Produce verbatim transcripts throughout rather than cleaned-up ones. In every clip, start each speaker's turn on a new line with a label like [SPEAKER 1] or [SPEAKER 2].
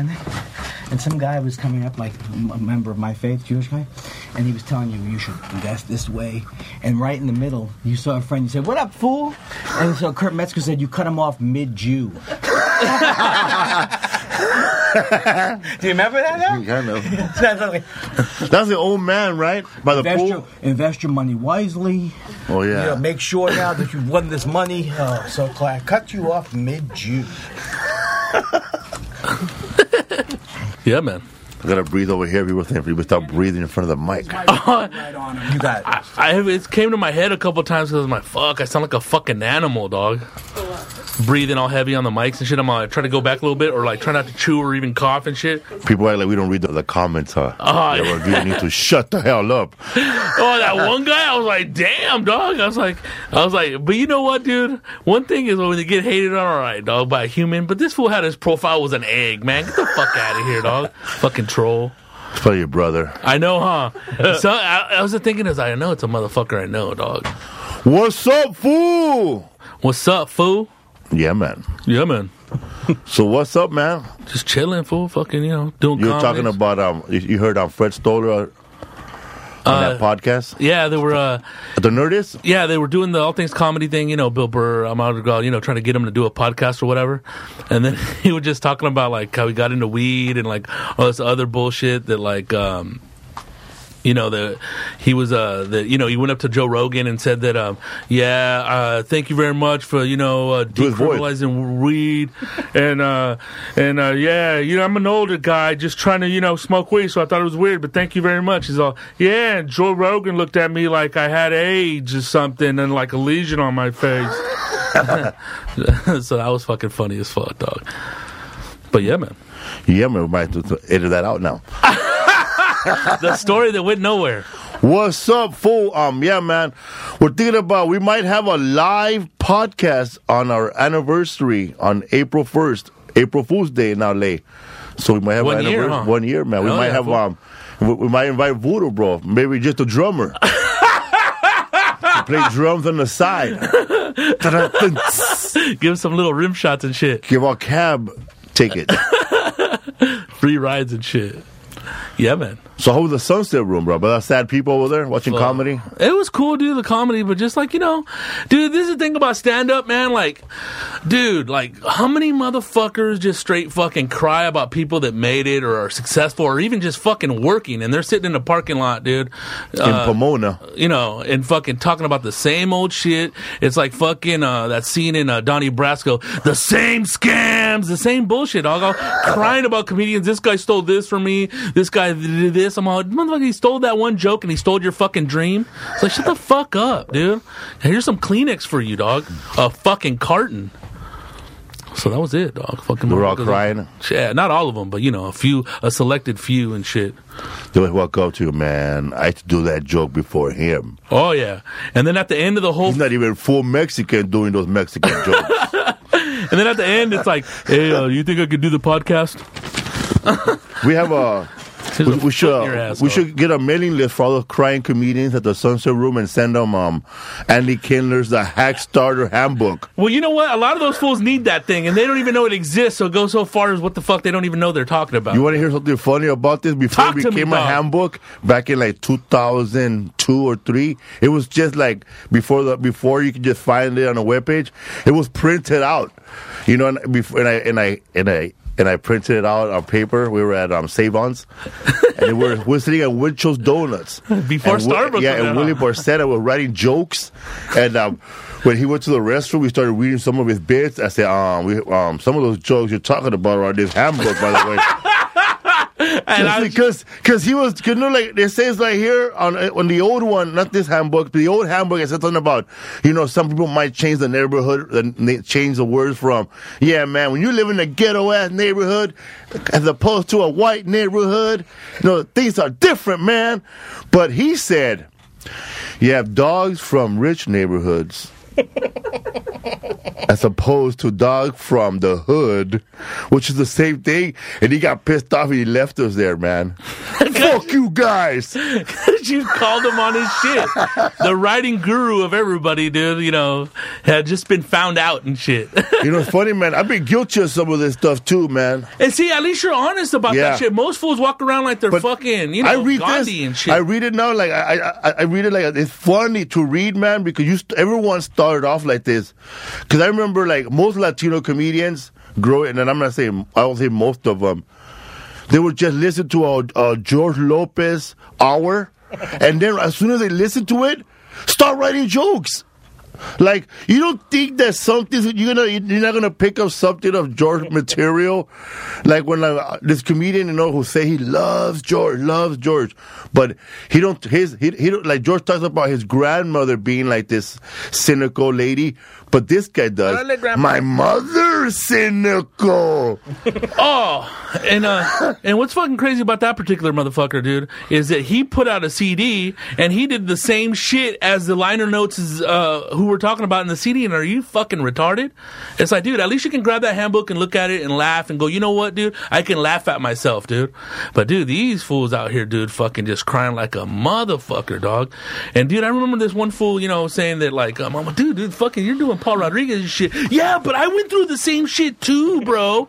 [SPEAKER 1] man. And some guy was coming up, like a member of my faith, Jewish guy, and he was telling you you should invest this way. And right in the middle, you saw a friend. You said, "What up, fool?" And so Kurt Metzger said, "You cut him off mid-Jew." Do you remember that? Now?
[SPEAKER 2] I know. That's the old man, right? By the
[SPEAKER 1] invest
[SPEAKER 2] pool.
[SPEAKER 1] Your, invest your money wisely.
[SPEAKER 2] Oh yeah.
[SPEAKER 1] You know, make sure now that you've won this money. Oh, so I cut you off mid-Jew.
[SPEAKER 3] Yeah, man.
[SPEAKER 2] I gotta breathe over here. People think people start breathing in front of the mic.
[SPEAKER 3] Uh,
[SPEAKER 1] Right on him. You got it.
[SPEAKER 3] I, I have, it came to my head a couple times because I'm like, fuck, I sound like a fucking animal, dog. Breathing all heavy on the mics and shit. I'm like, try to go back a little bit or like try not to chew or even cough and shit.
[SPEAKER 2] People act like we don't read the, the comments, huh?
[SPEAKER 3] Oh,
[SPEAKER 2] yeah, well, you need to shut the hell up.
[SPEAKER 3] Oh, that one guy, I was like, damn, dog. I was like, I was like, but you know what, dude? One thing is when you get hated on, all right, dog, by a human, but this fool had his profile was an egg, man. Get the fuck out of here, dog. Fucking troll.
[SPEAKER 2] It's probably your brother.
[SPEAKER 3] I know, huh? So I, I was thinking, as I know it's a motherfucker I know, dog.
[SPEAKER 2] What's up, fool?
[SPEAKER 3] What's up, fool?
[SPEAKER 2] Yeah, man.
[SPEAKER 3] Yeah, man.
[SPEAKER 2] So what's up, man?
[SPEAKER 3] Just chilling, fool. Fucking, you know, doing.
[SPEAKER 2] You were
[SPEAKER 3] comedies.
[SPEAKER 2] talking about um. You, you heard on um, Fred Stoller on
[SPEAKER 3] Uh,
[SPEAKER 2] that podcast.
[SPEAKER 3] Yeah, they were. Uh,
[SPEAKER 2] The Nerdist.
[SPEAKER 3] yeah, they were doing the All Things Comedy thing. You know, Bill Burr, I'm out of you know, trying to get him to do a podcast or whatever. And then he was just talking about like how he got into weed and like all this other bullshit that like. um You know, the he was uh the you know he went up to Joe Rogan and said that um yeah uh thank you very much for you know uh, decriminalizing weed and uh and uh yeah you know I'm an older guy just trying to you know smoke weed, so I thought it was weird, but thank you very much. He's all yeah, and Joe Rogan looked at me like I had AIDS or something and like a lesion on my face. So that was fucking funny as fuck, dog. But yeah, man.
[SPEAKER 2] Yeah, man. We might have to edit that out now.
[SPEAKER 3] The story that went nowhere.
[SPEAKER 2] What's up, fool? Um, yeah, man. We're thinking about we might have a live podcast on our anniversary on April first, April Fool's Day in L A. So we might have
[SPEAKER 3] One
[SPEAKER 2] an
[SPEAKER 3] year,
[SPEAKER 2] anniversary.
[SPEAKER 3] huh?
[SPEAKER 2] One year, man. We
[SPEAKER 3] Hell
[SPEAKER 2] might
[SPEAKER 3] yeah,
[SPEAKER 2] have
[SPEAKER 3] fool.
[SPEAKER 2] um, we, we might invite Voodoo, bro. Maybe just a drummer. Play drums on the side.
[SPEAKER 3] Give him some little rim shots and shit.
[SPEAKER 2] Give our cab ticket.
[SPEAKER 3] Free rides and shit. Yeah, man.
[SPEAKER 2] So how was the Sunset Room, bro? But that's sad people over there watching
[SPEAKER 3] Well,
[SPEAKER 2] comedy.
[SPEAKER 3] It was cool, dude, the comedy, but just like, you know, dude, this is the thing about stand-up, man. Like, dude, like, how many motherfuckers just straight fucking cry about people that made it or are successful or even just fucking working, and they're sitting in a parking lot, dude.
[SPEAKER 2] In
[SPEAKER 3] uh,
[SPEAKER 2] Pomona.
[SPEAKER 3] You know, and fucking talking about the same old shit. It's like fucking uh, that scene in uh, Donnie Brasco. The same scams, the same bullshit. I'll go crying about comedians. This guy stole this from me. This guy did this. I'm all, motherfucker, he stole that one joke and he stole your fucking dream. It's like, shut the fuck up, dude. Here's some Kleenex for you, dog. A fucking carton. So that was it, dog. Fucking
[SPEAKER 2] We're all
[SPEAKER 3] motherfuckers.
[SPEAKER 2] crying.
[SPEAKER 3] Yeah, not all of them, but you know, a few, a selected few and shit.
[SPEAKER 2] They would walk up to you, man. I had to do that joke before him.
[SPEAKER 3] Oh yeah, and then at the end of the whole,
[SPEAKER 2] He's not even full Mexican doing those Mexican jokes.
[SPEAKER 3] and then at the end, it's like, hey, uh, you think I could do the podcast?
[SPEAKER 2] We have a.
[SPEAKER 3] There's
[SPEAKER 2] We,
[SPEAKER 3] a
[SPEAKER 2] we
[SPEAKER 3] foot
[SPEAKER 2] should
[SPEAKER 3] in your ass,
[SPEAKER 2] we
[SPEAKER 3] dog.
[SPEAKER 2] should get a mailing list for all the crying comedians at the Sunset Room and send them um Andy Kindler's The Hack Starter Handbook.
[SPEAKER 3] Well, you know what? A lot of those fools need that thing, and they don't even know it exists. So it goes so far as what the fuck they don't even know they're talking about.
[SPEAKER 2] You want to hear something funny about this? Before
[SPEAKER 3] Talk
[SPEAKER 2] it
[SPEAKER 3] to me,
[SPEAKER 2] became a
[SPEAKER 3] dog.
[SPEAKER 2] handbook back in like two thousand two or three, it was just like before the before you could just find it on a webpage. It was printed out, you know, and before and I and I and I. And I printed it out on paper. We were at um, Save-Ons, and we were, we were sitting at Winchell's Donuts.
[SPEAKER 3] Before
[SPEAKER 2] and,
[SPEAKER 3] Starbucks
[SPEAKER 2] Yeah,
[SPEAKER 3] was
[SPEAKER 2] and
[SPEAKER 3] there,
[SPEAKER 2] Willie
[SPEAKER 3] huh?
[SPEAKER 2] Barcetta was writing jokes. And um, when he went to the restroom, we started reading some of his bits. I said, um, we, um, some of those jokes you're talking about are in this handbook, by the way.
[SPEAKER 3] And I was-
[SPEAKER 2] because because he was, you know, like it says right here on on the old one, not this handbook, but the old handbook, it said something about, you know, some people might change the neighborhood, and they change the words from, yeah, man, when you live in a ghetto ass neighborhood as opposed to a white neighborhood, you know, things are different, man. But he said, you have dogs from rich neighborhoods As opposed to Dog from the Hood, which is the same thing. And he got pissed off and he left us there, man. Fuck you guys.
[SPEAKER 3] You called him on his shit. The writing guru of everybody, dude, you know, had just been found out and shit.
[SPEAKER 2] You know, it's funny, man. I've been guilty of some of this stuff too, man.
[SPEAKER 3] And see, at least you're honest about
[SPEAKER 2] Yeah.
[SPEAKER 3] that shit. Most fools walk around like they're
[SPEAKER 2] But
[SPEAKER 3] fucking, you know,
[SPEAKER 2] I read
[SPEAKER 3] Gandhi
[SPEAKER 2] this.
[SPEAKER 3] and shit.
[SPEAKER 2] I read it now, like I, I, I read it like it's funny to read, man, because you st- everyone started off like this. Because I remember, like most Latino comedians growing, and I'm not saying I don't say most of them, they would just listen to a, a George Lopez hour, and then as soon as they listen to it, start writing jokes. Like, you don't think that something you're gonna you're not gonna pick up something of George material, like when uh, this comedian, you know, who say he loves George, loves George, but he don't his he, he don't, like George talks about his grandmother being like this cynical lady, but this guy does. My mother's cynical.
[SPEAKER 3] Oh, and uh, and what's fucking crazy about that particular motherfucker, dude, is that he put out a C D and he did the same shit as the liner notes is, uh, who we're talking about in the C D. And are you fucking retarded? It's like, dude, at least you can grab that handbook and look at it and laugh and go, you know what, dude? I can laugh at myself, dude. But dude, these fools out here, dude, fucking just crying like a motherfucker, dog. And dude, I remember this one fool, you know, saying that like, um, I'm like, dude, dude, fucking, you're doing Paul Rodriguez and shit. Yeah, but I went through the same shit too, bro.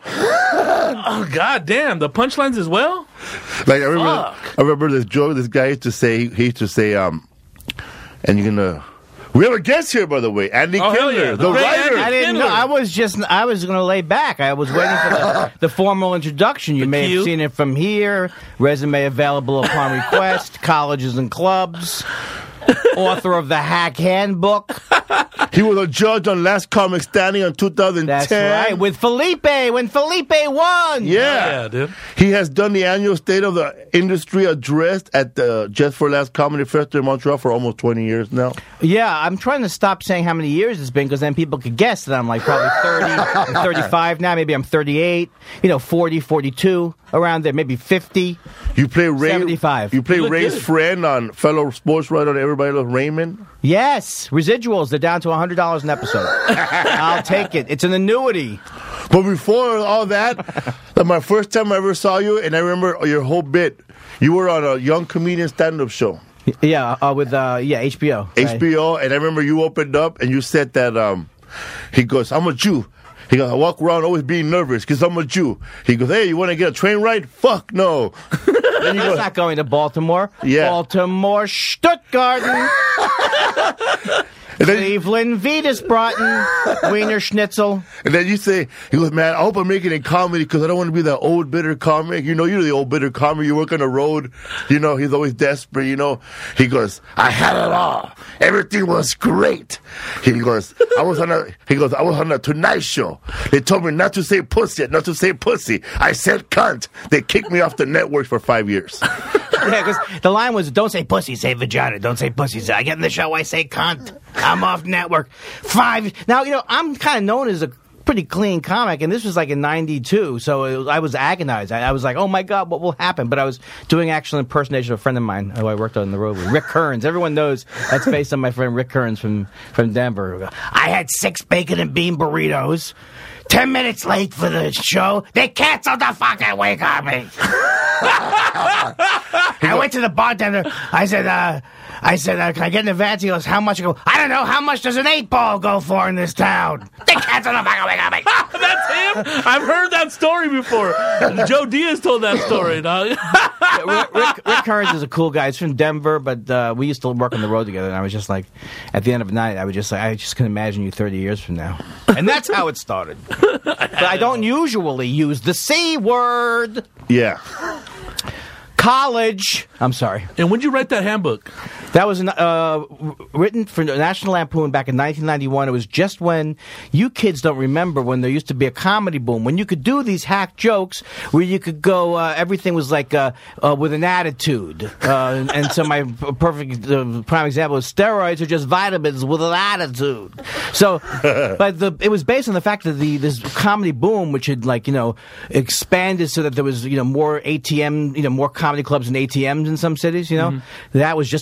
[SPEAKER 3] Oh, god damn, the punchlines as well?
[SPEAKER 2] Like I remember,
[SPEAKER 3] Fuck.
[SPEAKER 2] I remember this joke. This guy used to say, he used to say, um, and you're gonna. We have a guest here, by the way, Andy
[SPEAKER 3] Oh, hell
[SPEAKER 2] Kindler,
[SPEAKER 3] yeah.
[SPEAKER 2] the
[SPEAKER 3] The great
[SPEAKER 2] writer.
[SPEAKER 1] I didn't know. I was just, I was going to lay back. I was waiting for the, the formal introduction. You
[SPEAKER 3] The
[SPEAKER 1] may
[SPEAKER 3] cue.
[SPEAKER 1] have seen it from here. Resume available upon request. Colleges and clubs. Author of the Hack Handbook.
[SPEAKER 2] He was a judge on Last Comic Standing in two thousand ten.
[SPEAKER 1] That's right. With Felipe, when Felipe won.
[SPEAKER 2] Yeah.
[SPEAKER 3] Yeah, dude.
[SPEAKER 2] He has done the annual State of the Industry address at the Just for Last Comedy Festival in Montreal for almost twenty years now.
[SPEAKER 1] Yeah, I'm trying to stop saying how many years it's been because then people could guess that I'm like probably thirty, I'm thirty-five now. Maybe I'm thirty-eight, you know, forty, forty-two, around there, maybe fifty.
[SPEAKER 2] You play Ray.
[SPEAKER 1] seventy-five.
[SPEAKER 2] You play
[SPEAKER 3] You look
[SPEAKER 2] Ray's
[SPEAKER 3] good.
[SPEAKER 2] friend on fellow sports writer on Everybody Loves Raymond.
[SPEAKER 1] Yes, residuals, they're down to one hundred dollars an episode. I'll take it. It's an annuity.
[SPEAKER 2] But before all that, like my first time I ever saw you, and I remember your whole bit. You were on a young comedian stand-up show,
[SPEAKER 1] Yeah, uh, with, uh, yeah, H B O.
[SPEAKER 2] H B O, and I remember you opened up and you said that. Um, he goes, "I'm a Jew." He goes, "I walk around always being nervous because I'm a Jew." He goes, "Hey, you want to get a train ride? Fuck no." Then you
[SPEAKER 1] That's
[SPEAKER 2] go,
[SPEAKER 1] not going to Baltimore.
[SPEAKER 2] Yeah.
[SPEAKER 1] Baltimore, Stuttgart,
[SPEAKER 2] and then,
[SPEAKER 1] Cleveland, Wiedersbraten, Wiener Schnitzel.
[SPEAKER 2] and then you say, he goes, "Man, I hope I make it in comedy because I don't want to be that old bitter comic. You know, you're the old bitter comic. You work on the road. You know, he's always desperate. You know." He goes, "I had it all. Everything was great." He goes, "I was on a." He goes, "I was on a Tonight Show. They told me not to say pussy, not to say pussy. I said cunt. They kicked me off the network for five years."
[SPEAKER 1] Yeah, because the line was, don't say pussy, say vagina. Don't say pussy. Say, I get in the show, I say cunt. I'm off network. Five. Now, you know, I'm kind of known as a pretty clean comic, and this was like in ninety-two, so it was, I was agonized. I, I was like, oh my God, what will happen? But I was doing actual impersonation of a friend of mine who I worked on the road with, Rick Kearns. Everyone knows that's based on my friend Rick Kearns from, from Denver. I had six bacon and bean burritos. Ten minutes late for the show. They canceled the fucking wig on me. I went to the bartender. I said, uh, I said, uh, can I get in advance? He goes, how much? I go, I don't know. How much does an eight ball go for in this town? They canceled the fucking wig on me.
[SPEAKER 3] That's him? I've heard that story before. Joe Diaz told that story, dog.
[SPEAKER 1] Rick, Rick, Rick Kearns is a cool guy. He's from Denver, but uh, we used to work on the road together. And I was just like, at the end of the night, I was just like, I just can imagine you thirty years from now. And that's how it started. But I don't usually use the C word.
[SPEAKER 2] Yeah.
[SPEAKER 1] College. I'm sorry.
[SPEAKER 3] And when'd you write that handbook?
[SPEAKER 1] That was uh, written for National Lampoon back in nineteen ninety-one. It was just when you kids don't remember when there used to be a comedy boom, when you could do these hack jokes where you could go, uh, everything was like uh, uh, with an attitude. Uh, and, and so my perfect uh, prime example is steroids are just vitamins with an attitude. So, but the, it was based on the fact that the this comedy boom, which had like, you know, expanded so that there was, you know, more A T M, you know, more comedy clubs and A T Ms in some cities, you know, mm-hmm. that was just about to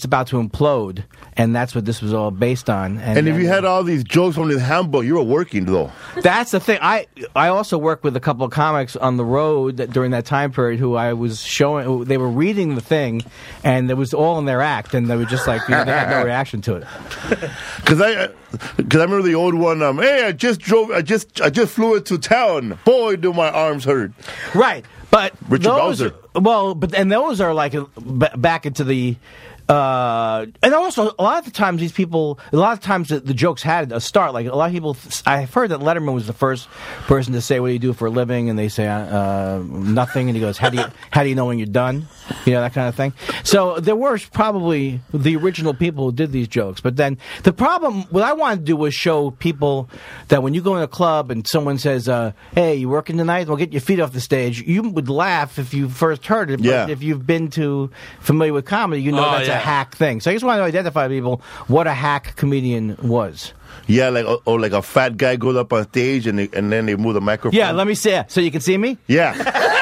[SPEAKER 1] implode, and that's what this was all based on. And,
[SPEAKER 2] And if you
[SPEAKER 1] and-
[SPEAKER 2] had all these jokes from this handbook, you were working though.
[SPEAKER 1] That's the thing. I I also worked with a couple of comics on the road that, during that time period who I was showing. Who, they were reading the thing, and it was all in their act, and they were just like, you know, they had no reaction to it.
[SPEAKER 2] Cause I, cause I remember the old one. Um, hey, I just drove. I just, I just flew into town. Boy, do my arms hurt.
[SPEAKER 1] Right, but
[SPEAKER 2] Richard
[SPEAKER 1] those,
[SPEAKER 2] Bowser.
[SPEAKER 1] well, but and those are like uh, b- back into the. Uh, and also, a lot of the times, these people, a lot of times the, the jokes had a start. Like, a lot of people, I've heard that Letterman was the first person to say, what do you do for a living? And they say, uh, nothing. And he goes, how do you, how do you know when you're done? You know, that kind of thing. So there were probably the original people who did these jokes. But then the problem, what I wanted to do was show people that when you go in a club and someone says, uh, hey, you working tonight? Well, get your feet off the stage. You would laugh if you first heard it. But
[SPEAKER 2] Yeah.
[SPEAKER 1] if you've been to familiar with comedy, you know
[SPEAKER 3] Oh,
[SPEAKER 1] that's
[SPEAKER 3] yeah.
[SPEAKER 1] a hack thing. So I just want to identify people what a hack comedian was.
[SPEAKER 2] Yeah, like or, or like a fat guy goes up on stage and they, and then they move the microphone.
[SPEAKER 1] Yeah, let me see it. So you can see me?
[SPEAKER 2] Yeah.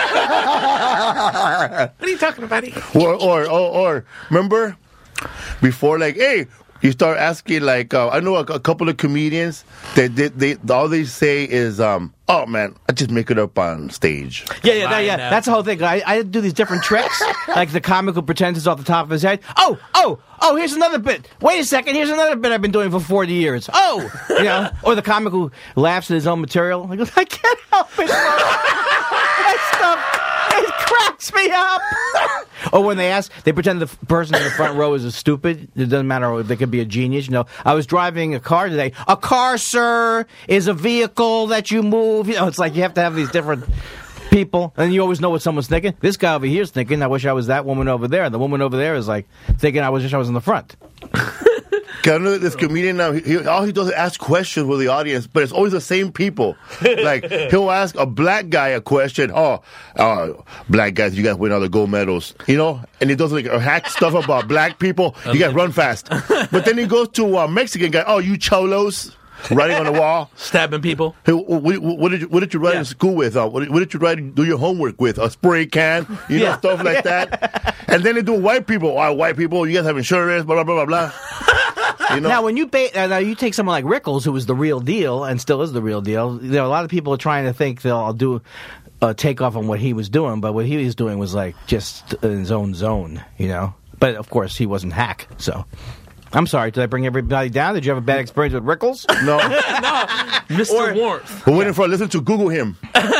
[SPEAKER 3] What are you talking about?
[SPEAKER 2] or, or or or remember before, like, hey, you start asking, like, uh, I know a, a couple of comedians that they, they, all they say is, um, oh man, I just make it up on stage.
[SPEAKER 1] Yeah, yeah, that,
[SPEAKER 3] Lying
[SPEAKER 1] yeah.
[SPEAKER 3] now.
[SPEAKER 1] That's the whole thing. I, I do these different tricks, like the comic who pretends it's off the top of his head. Oh, oh, oh, here's another bit. Wait a second, here's another bit I've been doing for forty years. Oh, you know, or the comic who laughs at his own material. He goes, I can't help it. That stuff, it cracks me up. Or when they ask, they pretend the f- person in the front row is a stupid. It doesn't matter if they could be a genius. You know, I was driving a car today. A car, sir, is a vehicle that you move. You know, it's like you have to have these different people, and you always know what someone's thinking. This guy over here is thinking, I wish I was that woman over there. The woman over there is like thinking, I wish I was in the front.
[SPEAKER 2] Cause I know this comedian now, he, he, all he does is ask questions with the audience, but it's always the same people. Like, he'll ask a black guy a question. Oh, uh, black guys, you guys win all the gold medals. You know? And he does like a hack stuff about black people. You guys run fast. But then he goes to a Mexican guy. Oh, you cholos. Writing on the wall.
[SPEAKER 3] Stabbing people.
[SPEAKER 2] Hey, what, what, what did you what did you write
[SPEAKER 3] Yeah.
[SPEAKER 2] in school with? Uh, what, what did you write? Do your homework with a spray can? You know,
[SPEAKER 1] Yeah.
[SPEAKER 2] stuff like that. And then they do white people. Oh, white people, you guys have insurance. Blah blah blah blah blah. You know?
[SPEAKER 1] Now, when you ba- uh, now you take someone like Rickles, who was the real deal and still is the real deal, you know, a lot of people are trying to think they'll do uh, take off on what he was doing, but what he was doing was like just in his own zone, you know. But of course, he wasn't hack. So, I'm sorry. Did I bring everybody down? Did you have a bad experience with Rickles?
[SPEAKER 2] no.
[SPEAKER 3] Mister
[SPEAKER 1] Or-
[SPEAKER 3] Warmth.
[SPEAKER 2] We're waiting for a listen to Google him.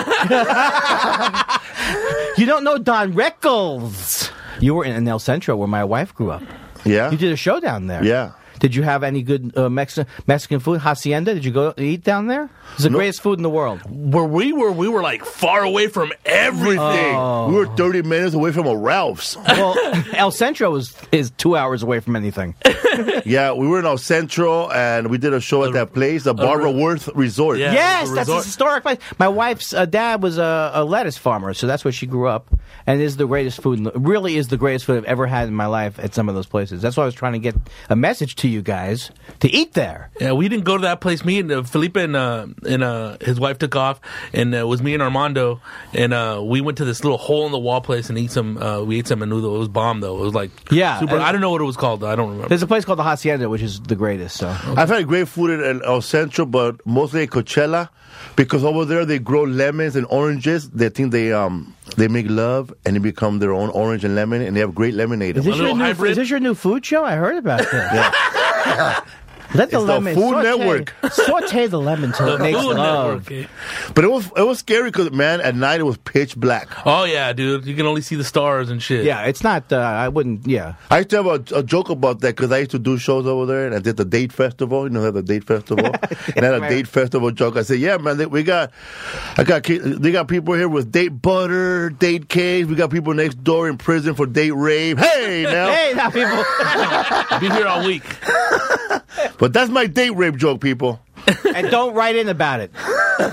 [SPEAKER 1] You don't know Don Rickles. You were in El Centro, where my wife grew up.
[SPEAKER 2] Yeah.
[SPEAKER 1] You did a show down there.
[SPEAKER 2] Yeah.
[SPEAKER 1] Did you have any good uh, Mexican Mexican food? Hacienda? Did you go eat down there? It's the
[SPEAKER 2] No.
[SPEAKER 1] greatest food in the world.
[SPEAKER 3] Where we were, we were like far away from everything.
[SPEAKER 1] Oh.
[SPEAKER 2] We were thirty minutes away from a Ralph's.
[SPEAKER 1] Well, El Centro is is two hours away from anything.
[SPEAKER 2] Yeah, we were in El Centro and we did a show at that place, the Barbara Worth Resort.
[SPEAKER 3] Yeah.
[SPEAKER 1] Yes,
[SPEAKER 3] a
[SPEAKER 1] that's a
[SPEAKER 3] resort.
[SPEAKER 1] historic place. My wife's uh, dad was a, a lettuce farmer, so that's where she grew up, and is the greatest food. In the, really, is the greatest food I've ever had in my life at some of those places. That's why I was trying to get a message to you guys to eat there.
[SPEAKER 3] Yeah, we didn't go to that place. Me and uh, Felipe and uh, and uh, his wife took off, and uh, it was me and Armando, and uh, we went to this little hole in the wall place and eat some. Uh, we ate some menudo. It was bomb though. It was like
[SPEAKER 1] Yeah,
[SPEAKER 3] super.
[SPEAKER 1] and-
[SPEAKER 3] I don't know what it was called. Though. I don't remember.
[SPEAKER 1] There's a place called the Hacienda, which is the greatest. So
[SPEAKER 2] I've had great food in El Centro, but mostly at Coachella, because over there they grow lemons and oranges. They think they um they make love and they become their own orange and lemon, and they have great lemonade.
[SPEAKER 1] is this, your
[SPEAKER 3] little
[SPEAKER 1] new,
[SPEAKER 3] hybrid?
[SPEAKER 1] is this your new food show? I heard about this. Let the
[SPEAKER 2] It's the
[SPEAKER 1] lemon
[SPEAKER 2] Food
[SPEAKER 1] saute,
[SPEAKER 2] Network.
[SPEAKER 1] saute the lemon till it
[SPEAKER 3] The
[SPEAKER 1] makes
[SPEAKER 3] Food
[SPEAKER 1] love.
[SPEAKER 3] Network, eh?
[SPEAKER 2] But it was it was scary because, man, at night it was pitch black.
[SPEAKER 3] Oh yeah, dude. You can only see the stars and shit.
[SPEAKER 1] Yeah, it's not. Uh, I wouldn't. Yeah.
[SPEAKER 2] I used to have a, a joke about that because I used to do shows over there, and I did the Date Festival. You know, they have the Date Festival. And I had a
[SPEAKER 1] man.
[SPEAKER 2] Date Festival joke. I said, "Yeah, man, they, we got, I got, ki- they got people here with date butter, date cakes. We got people next door in prison for date rape. Hey, now,
[SPEAKER 1] Hey, now people.
[SPEAKER 3] Be here all week.
[SPEAKER 2] but that's my date rape joke, people.
[SPEAKER 1] And don't write in about it.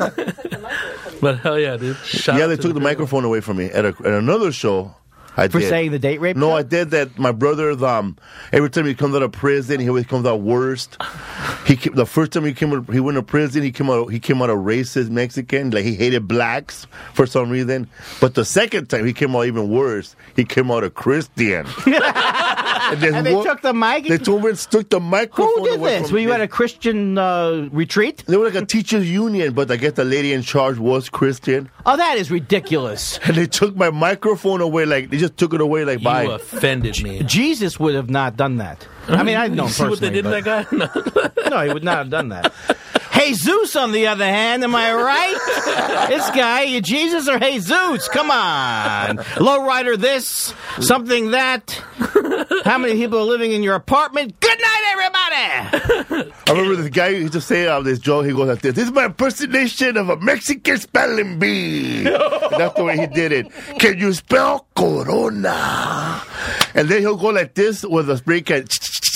[SPEAKER 3] But hell yeah, dude. Shout
[SPEAKER 2] yeah,
[SPEAKER 3] out
[SPEAKER 2] they
[SPEAKER 3] to
[SPEAKER 2] took the microphone away from me at, a, at another show. I
[SPEAKER 1] For
[SPEAKER 2] did.
[SPEAKER 1] saying the date rape?
[SPEAKER 2] No,
[SPEAKER 1] joke?
[SPEAKER 2] I did that. My brother, um, every time he comes out of prison, he always comes out worst. He came, the first time he came, out- he went to prison. He came out, he came out a racist Mexican, like he hated blacks for some reason. But the second time, he came out even worse. He came out a Christian. And,
[SPEAKER 1] And they took the mic?
[SPEAKER 2] They told me took the microphone
[SPEAKER 1] Who did
[SPEAKER 2] away
[SPEAKER 1] this?
[SPEAKER 2] from
[SPEAKER 1] Were you
[SPEAKER 2] me.
[SPEAKER 1] at a Christian uh, retreat?
[SPEAKER 2] They were like a teachers union, but I guess the lady in charge was Christian.
[SPEAKER 1] Oh, that is ridiculous.
[SPEAKER 2] And they took my microphone away, like, they just took it away, like,
[SPEAKER 3] You
[SPEAKER 2] bye.
[SPEAKER 3] offended me.
[SPEAKER 1] Jesus would have not done that. I mean, I know him
[SPEAKER 3] You see what they
[SPEAKER 1] personally,
[SPEAKER 3] did to that guy? No.
[SPEAKER 1] No, he would not have done that. Jesus, on the other hand, am I right? This guy, you Jesus or Jesus? Come on. Lowrider this, something that. How many people are living in your apartment? Good night, everybody!
[SPEAKER 2] I remember this guy used to say uh, this joke. He goes like this: "This is my impersonation of a Mexican spelling bee." That's the way he did it. Can you spell Corona? And then he'll go like this with a spray can.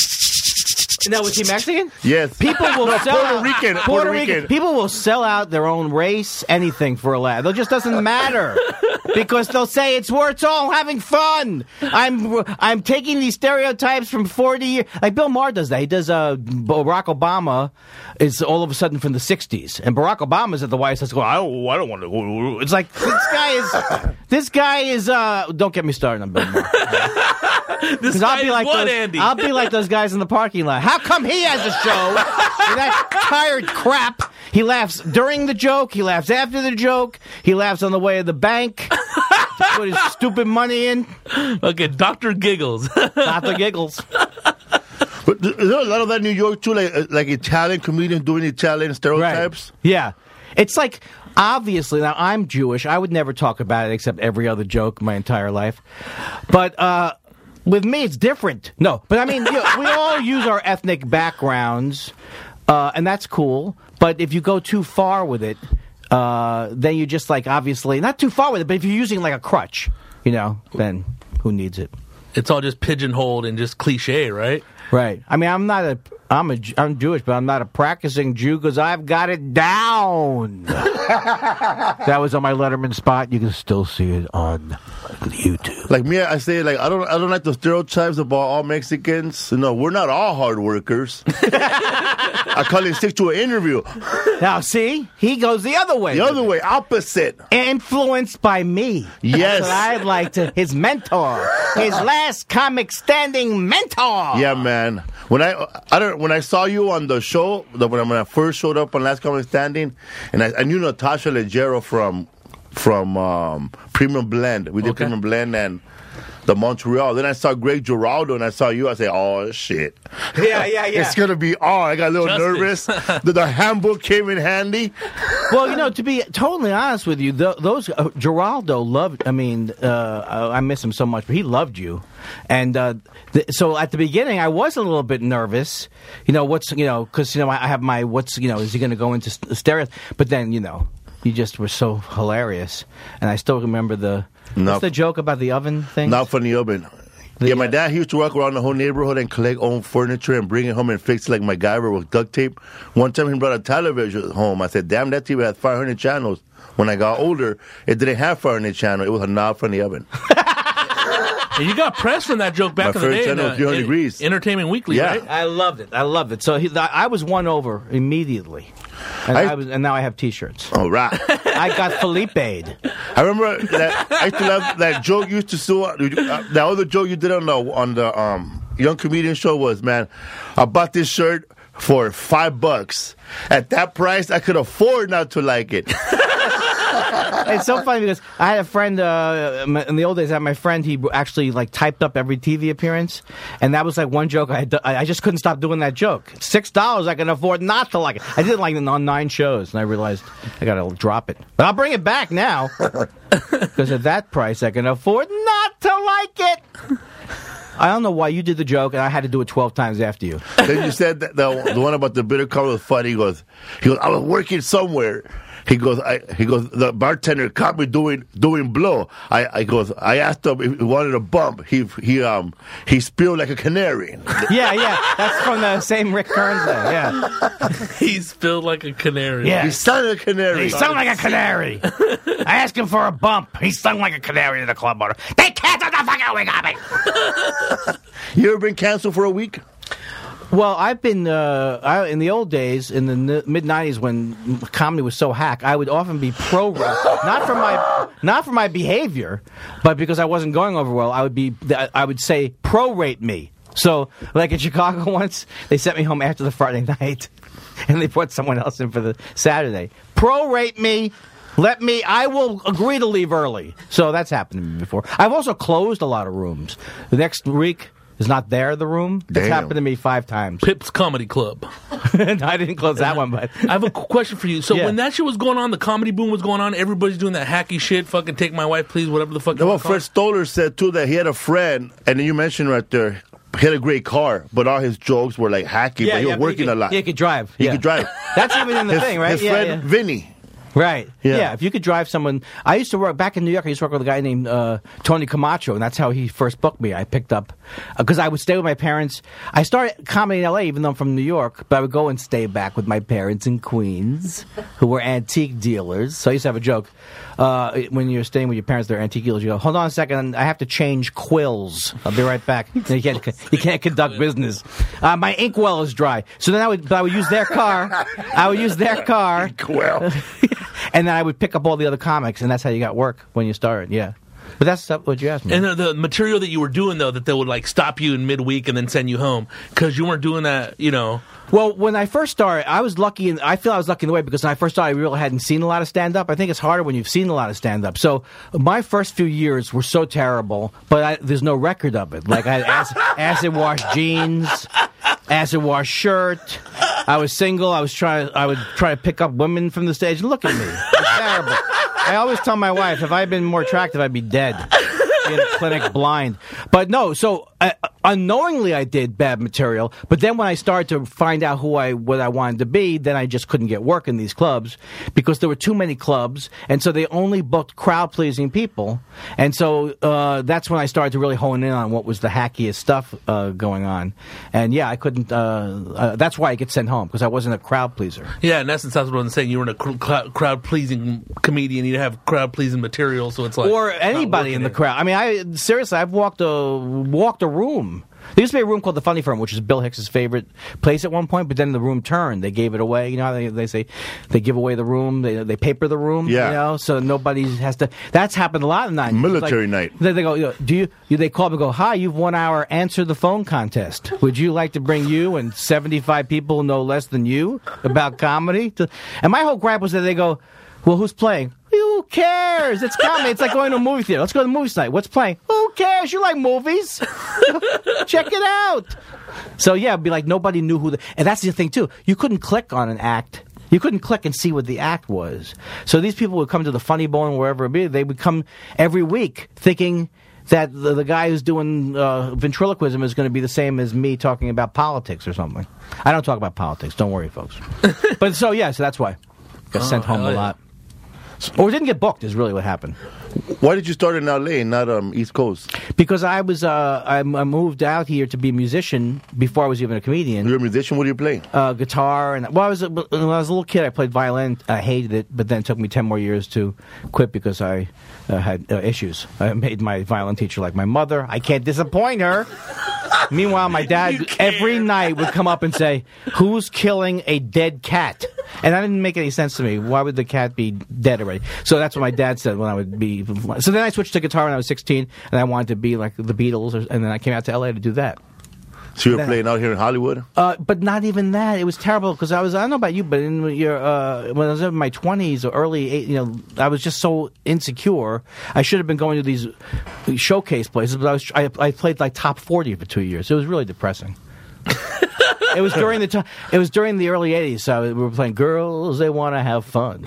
[SPEAKER 1] Now, was he Mexican?
[SPEAKER 2] Yes.
[SPEAKER 1] People will
[SPEAKER 2] No,
[SPEAKER 1] sell
[SPEAKER 2] Puerto
[SPEAKER 1] out,
[SPEAKER 2] Rican, Puerto Rican.
[SPEAKER 1] People will sell out their own race, anything for a laugh. It just doesn't matter because they'll say it's we're it's all having fun. I'm I'm taking these stereotypes from forty years. Like Bill Maher does that. He does. Uh, Barack Obama is all of a sudden from the sixties, and Barack Obama's at the White House going, I don't, I don't want to go. It's like this guy is. This guy is. Uh, don't get me started on Bill Maher.
[SPEAKER 3] This
[SPEAKER 1] Because
[SPEAKER 3] guy
[SPEAKER 1] I'll be
[SPEAKER 3] is
[SPEAKER 1] like
[SPEAKER 3] what,
[SPEAKER 1] those,
[SPEAKER 3] Andy?
[SPEAKER 1] I'll be like those guys in the parking lot. How come he has a show? with that tired crap. He laughs during the joke. He laughs after the joke. He laughs on the way to the bank to put his stupid money in.
[SPEAKER 3] Okay, Doctor Giggles.
[SPEAKER 1] Doctor Giggles.
[SPEAKER 2] But is there a lot of that in New York too, like uh, like Italian comedians doing Italian stereotypes?
[SPEAKER 1] Right. Yeah. It's like, obviously, now I'm Jewish. I would never talk about it except every other joke my entire life. But, uh, with me, it's different. No, but I mean, you know, we all use our ethnic backgrounds, uh, and that's cool. But if you go too far with it, uh, then you just like, obviously, not too far with it, but if you're using like a crutch, you know, then who needs it?
[SPEAKER 3] It's all just pigeonholed and just cliche, right?
[SPEAKER 1] Right. I mean, I'm not a, I'm a, I'm Jewish, but I'm not a practicing Jew because I've got it down. That was on my Letterman spot. You can still see it on YouTube.
[SPEAKER 2] Like me, I say like I don't I don't like the stereotypes about all Mexicans. No, we're not all hard workers. I call it stick to an interview.
[SPEAKER 1] Now, see, he goes the other way.
[SPEAKER 2] The other way, opposite.
[SPEAKER 1] Influenced by me.
[SPEAKER 2] Yes.
[SPEAKER 1] That's what I'd like to, his mentor. His last comic standing mentor.
[SPEAKER 2] Yeah, man. When I I don't when I saw you on the show, the, when, I, when I first showed up on Last Comic Standing, and I, I knew Natasha Leggero from from um, Premium Blend. We did
[SPEAKER 3] Okay.
[SPEAKER 2] Premium Blend and the Montreal. Then I saw Greg Giraldo, and I saw you. I said, "Oh shit,
[SPEAKER 1] Yeah, yeah, yeah.
[SPEAKER 2] it's gonna be on." I got a little
[SPEAKER 3] Justice.
[SPEAKER 2] nervous. the, the handbook came in handy.
[SPEAKER 1] Well, you know, to be totally honest with you, th- those uh, Geraldo loved. I mean, uh, I, I miss him so much, but he loved you. And uh, th- so at the beginning, I was a little bit nervous. You know, what's you know, because you know, I, I have my what's you know, is he going to go into st- stereotypes? But then you know, you just were so hilarious, and I still remember the
[SPEAKER 2] No.
[SPEAKER 1] what's the joke about the oven thing?
[SPEAKER 2] Not from the oven. Yeah, my dad, he used to walk around the whole neighborhood and collect old furniture and bring it home and fix it like MacGyver with duct tape. One time he brought a television home. I said, damn, that T V had five hundred channels. When I got older, it didn't have five hundred channels. It was a knob from the oven.
[SPEAKER 3] And you got press from that joke back
[SPEAKER 2] My
[SPEAKER 3] in the
[SPEAKER 2] first
[SPEAKER 3] day.
[SPEAKER 2] channel
[SPEAKER 3] in,
[SPEAKER 2] was three hundred
[SPEAKER 3] in-
[SPEAKER 2] degrees.
[SPEAKER 3] Entertainment Weekly,
[SPEAKER 2] Yeah.
[SPEAKER 3] right?
[SPEAKER 1] I loved it. I loved it. So he, I was won over immediately, and,
[SPEAKER 2] I-
[SPEAKER 1] I was, and now I have T-shirts.
[SPEAKER 2] All right.
[SPEAKER 1] I got Felipe'd.
[SPEAKER 2] I remember that I used to love that joke you used to do. Uh, that other joke you did on the on the um, Young Comedian Show was, man, I bought this shirt for five bucks. At that price, I could afford not to like it.
[SPEAKER 1] It's so funny because I had a friend uh, in the old days. I had my friend. He actually like typed up every T V appearance, and that was like one joke. I had to, I just couldn't stop doing that joke. Six dollars, I can afford not to like it. I did it like on nine shows, and I realized I got to drop it. But I'll bring it back now because at that price, I can afford not to like it. I don't know why you did the joke, and I had to do it twelve times after you.
[SPEAKER 2] Then you said that the, the one about the bitter cover was funny. He goes, he goes, I was working somewhere. He goes, I, he goes, the bartender caught me doing doing blow. I, I goes, I asked him if he wanted a bump. He he um he spilled like a canary.
[SPEAKER 1] Yeah, yeah, that's from the same Rick Kearns thing. Yeah,
[SPEAKER 3] He spilled like a canary.
[SPEAKER 1] Yeah.
[SPEAKER 2] He sounded a canary.
[SPEAKER 1] he sung like a canary. I asked him for a bump. He sung like a canary to the club owner. They canceled the fucking week on me.
[SPEAKER 2] You ever been canceled for a week?
[SPEAKER 1] Well, I've been uh, I, in the old days, in the n- mid nineties, when comedy was so hack. I would often be pro not for my not for my behavior, but because I wasn't going over well. I would be I would say prorate me. So, like in Chicago once, they sent me home after the Friday night, and they put someone else in for the Saturday. Prorate me. Let me, I will agree to leave early. So that's happened to me before. I've also closed a lot of rooms. The next week is not there, the room. That's
[SPEAKER 2] Damn.
[SPEAKER 1] happened to me five times.
[SPEAKER 3] Pip's Comedy Club.
[SPEAKER 1] No, I didn't close that one, but.
[SPEAKER 3] I have a qu- question for you. So
[SPEAKER 1] Yeah.
[SPEAKER 3] when that shit was going on, the comedy boom was going on, everybody's doing that hacky shit, fucking take my wife, please, whatever the fuck you
[SPEAKER 2] Well,
[SPEAKER 3] want to call
[SPEAKER 2] Fred
[SPEAKER 3] it.
[SPEAKER 2] Stoller said too that he had a friend, and then you mentioned right there, he had a great car, but all his jokes were like hacky, but he was
[SPEAKER 1] but
[SPEAKER 2] working
[SPEAKER 1] could,
[SPEAKER 2] a lot.
[SPEAKER 1] He could drive.
[SPEAKER 2] He
[SPEAKER 1] yeah.
[SPEAKER 2] could drive.
[SPEAKER 1] That's even in the
[SPEAKER 2] his,
[SPEAKER 1] thing, right?
[SPEAKER 2] His
[SPEAKER 1] yeah,
[SPEAKER 2] friend
[SPEAKER 1] yeah.
[SPEAKER 2] Vinny.
[SPEAKER 1] Right.
[SPEAKER 2] Yeah.
[SPEAKER 1] Yeah. If you could drive someone, I used to work back in New York. I used to work with a guy named uh, Tony Camacho, and that's how he first booked me. I picked up because I would stay with my parents. I started comedy in L A, even though I'm from New York, but I would go and stay back with my parents in Queens, who were antique dealers. So I used to have a joke uh, when you're staying with your parents, they're antique dealers. You go, hold on a second, I have to change quills. I'll be right back. You can't, you can't conduct business. Uh, my inkwell is dry. So then I would, but I would use their car. I would use their car.
[SPEAKER 2] Well,
[SPEAKER 1] And then I would pick up all the other comics, and that's how you got work when you started, yeah. But that's what you asked me.
[SPEAKER 3] And the, the material that you were doing, though, that they would like stop you in midweek and then send you home because you weren't doing that, you know.
[SPEAKER 1] Well, when I first started, I was lucky, and I feel I was lucky in the way because when I first started, I really hadn't seen a lot of stand-up. I think it's harder when you've seen a lot of stand-up. So my first few years were so terrible, but I, there's no record of it. Like I had acid, acid wash jeans, acid wash shirt. I was single. I was trying. I would try to pick up women from the stage. Look at me. It's terrible. I always tell my wife, if I had been more attractive, I'd be dead. In a clinic blind. But no, so uh, unknowingly I did bad material, but then when I started to find out who I what I wanted to be, then I just couldn't get work in these clubs because there were too many clubs, and so they only booked crowd-pleasing people, and so uh, that's when I started to really hone in on what was the hackiest stuff uh, going on. And yeah, I couldn't, uh, uh, that's why I get sent home, because I wasn't a crowd pleaser.
[SPEAKER 3] Yeah, in essence, that's what I'm saying. You were in a cr- cl- crowd-pleasing comedian. You have crowd-pleasing material, so it's like...
[SPEAKER 1] Or anybody in the crowd. I mean, I seriously, I've walked a walked a room. There used to be a room called the Funny Firm, which is Bill Hicks's favorite place at one point. But then the room turned; they gave it away. You know how they, they say they give away the room, they they paper the room.
[SPEAKER 2] Yeah.
[SPEAKER 1] You know, so nobody has to. That's happened a lot in the nineties.
[SPEAKER 2] Military
[SPEAKER 1] like,
[SPEAKER 2] night.
[SPEAKER 1] Then they go, you know, do you, you? They call up and go, "Hi, you've won our answer the phone contest. Would you like to bring you and seventy-five people, no less than you, about comedy?" To, and my whole gripe was that they go, "Well, who's playing?" Who cares? It's comedy. It's like going to a movie theater. Let's go to the movie night. What's playing? Who cares? You like movies? Check it out. So yeah, it'd be like nobody knew who the... And that's the thing, too. You couldn't click on an act. You couldn't click and see what the act was. So these people would come to the Funny Bone, wherever it be. They would come every week thinking that the, the guy who's doing uh, ventriloquism is going to be the same as me talking about politics or something. I don't talk about politics. Don't worry, folks. But so, yeah, so that's why. Got sent
[SPEAKER 3] Oh,
[SPEAKER 1] home
[SPEAKER 3] hell
[SPEAKER 1] a
[SPEAKER 3] yeah.
[SPEAKER 1] lot. Or didn't get booked is really what happened.
[SPEAKER 2] why did you start in L A, not um East Coast?
[SPEAKER 1] Because I was, uh, I, I moved out here to be a musician before I was even a comedian.
[SPEAKER 2] You're a musician. What do you play?
[SPEAKER 1] Uh, guitar and well, I was a, when I was a little kid. I played violin. I hated it, but then it took me ten more years to quit because I uh, had uh, issues. I made my violin teacher like my mother. I can't disappoint her. Meanwhile, my dad every night would come up and say, "Who's killing a dead cat?" And that didn't make any sense to me. Why would the cat be dead already? So that's what my dad said when I would be. So then I switched to guitar when I was sixteen, and I wanted to be like the Beatles, or, and then I came out to L A to do that.
[SPEAKER 2] So you were
[SPEAKER 1] That-
[SPEAKER 2] playing out here in Hollywood?
[SPEAKER 1] Uh, but not even that. It was terrible because I was, I don't know about you, but in your, uh, when I was in my twenties or early, eight, you know, I was just so insecure. I should have been going to these showcase places, but I was, I, I played like top forty for two years. It was really depressing. It was during the time, it was during the early eighties, so we were playing Girls, They Want to Have Fun.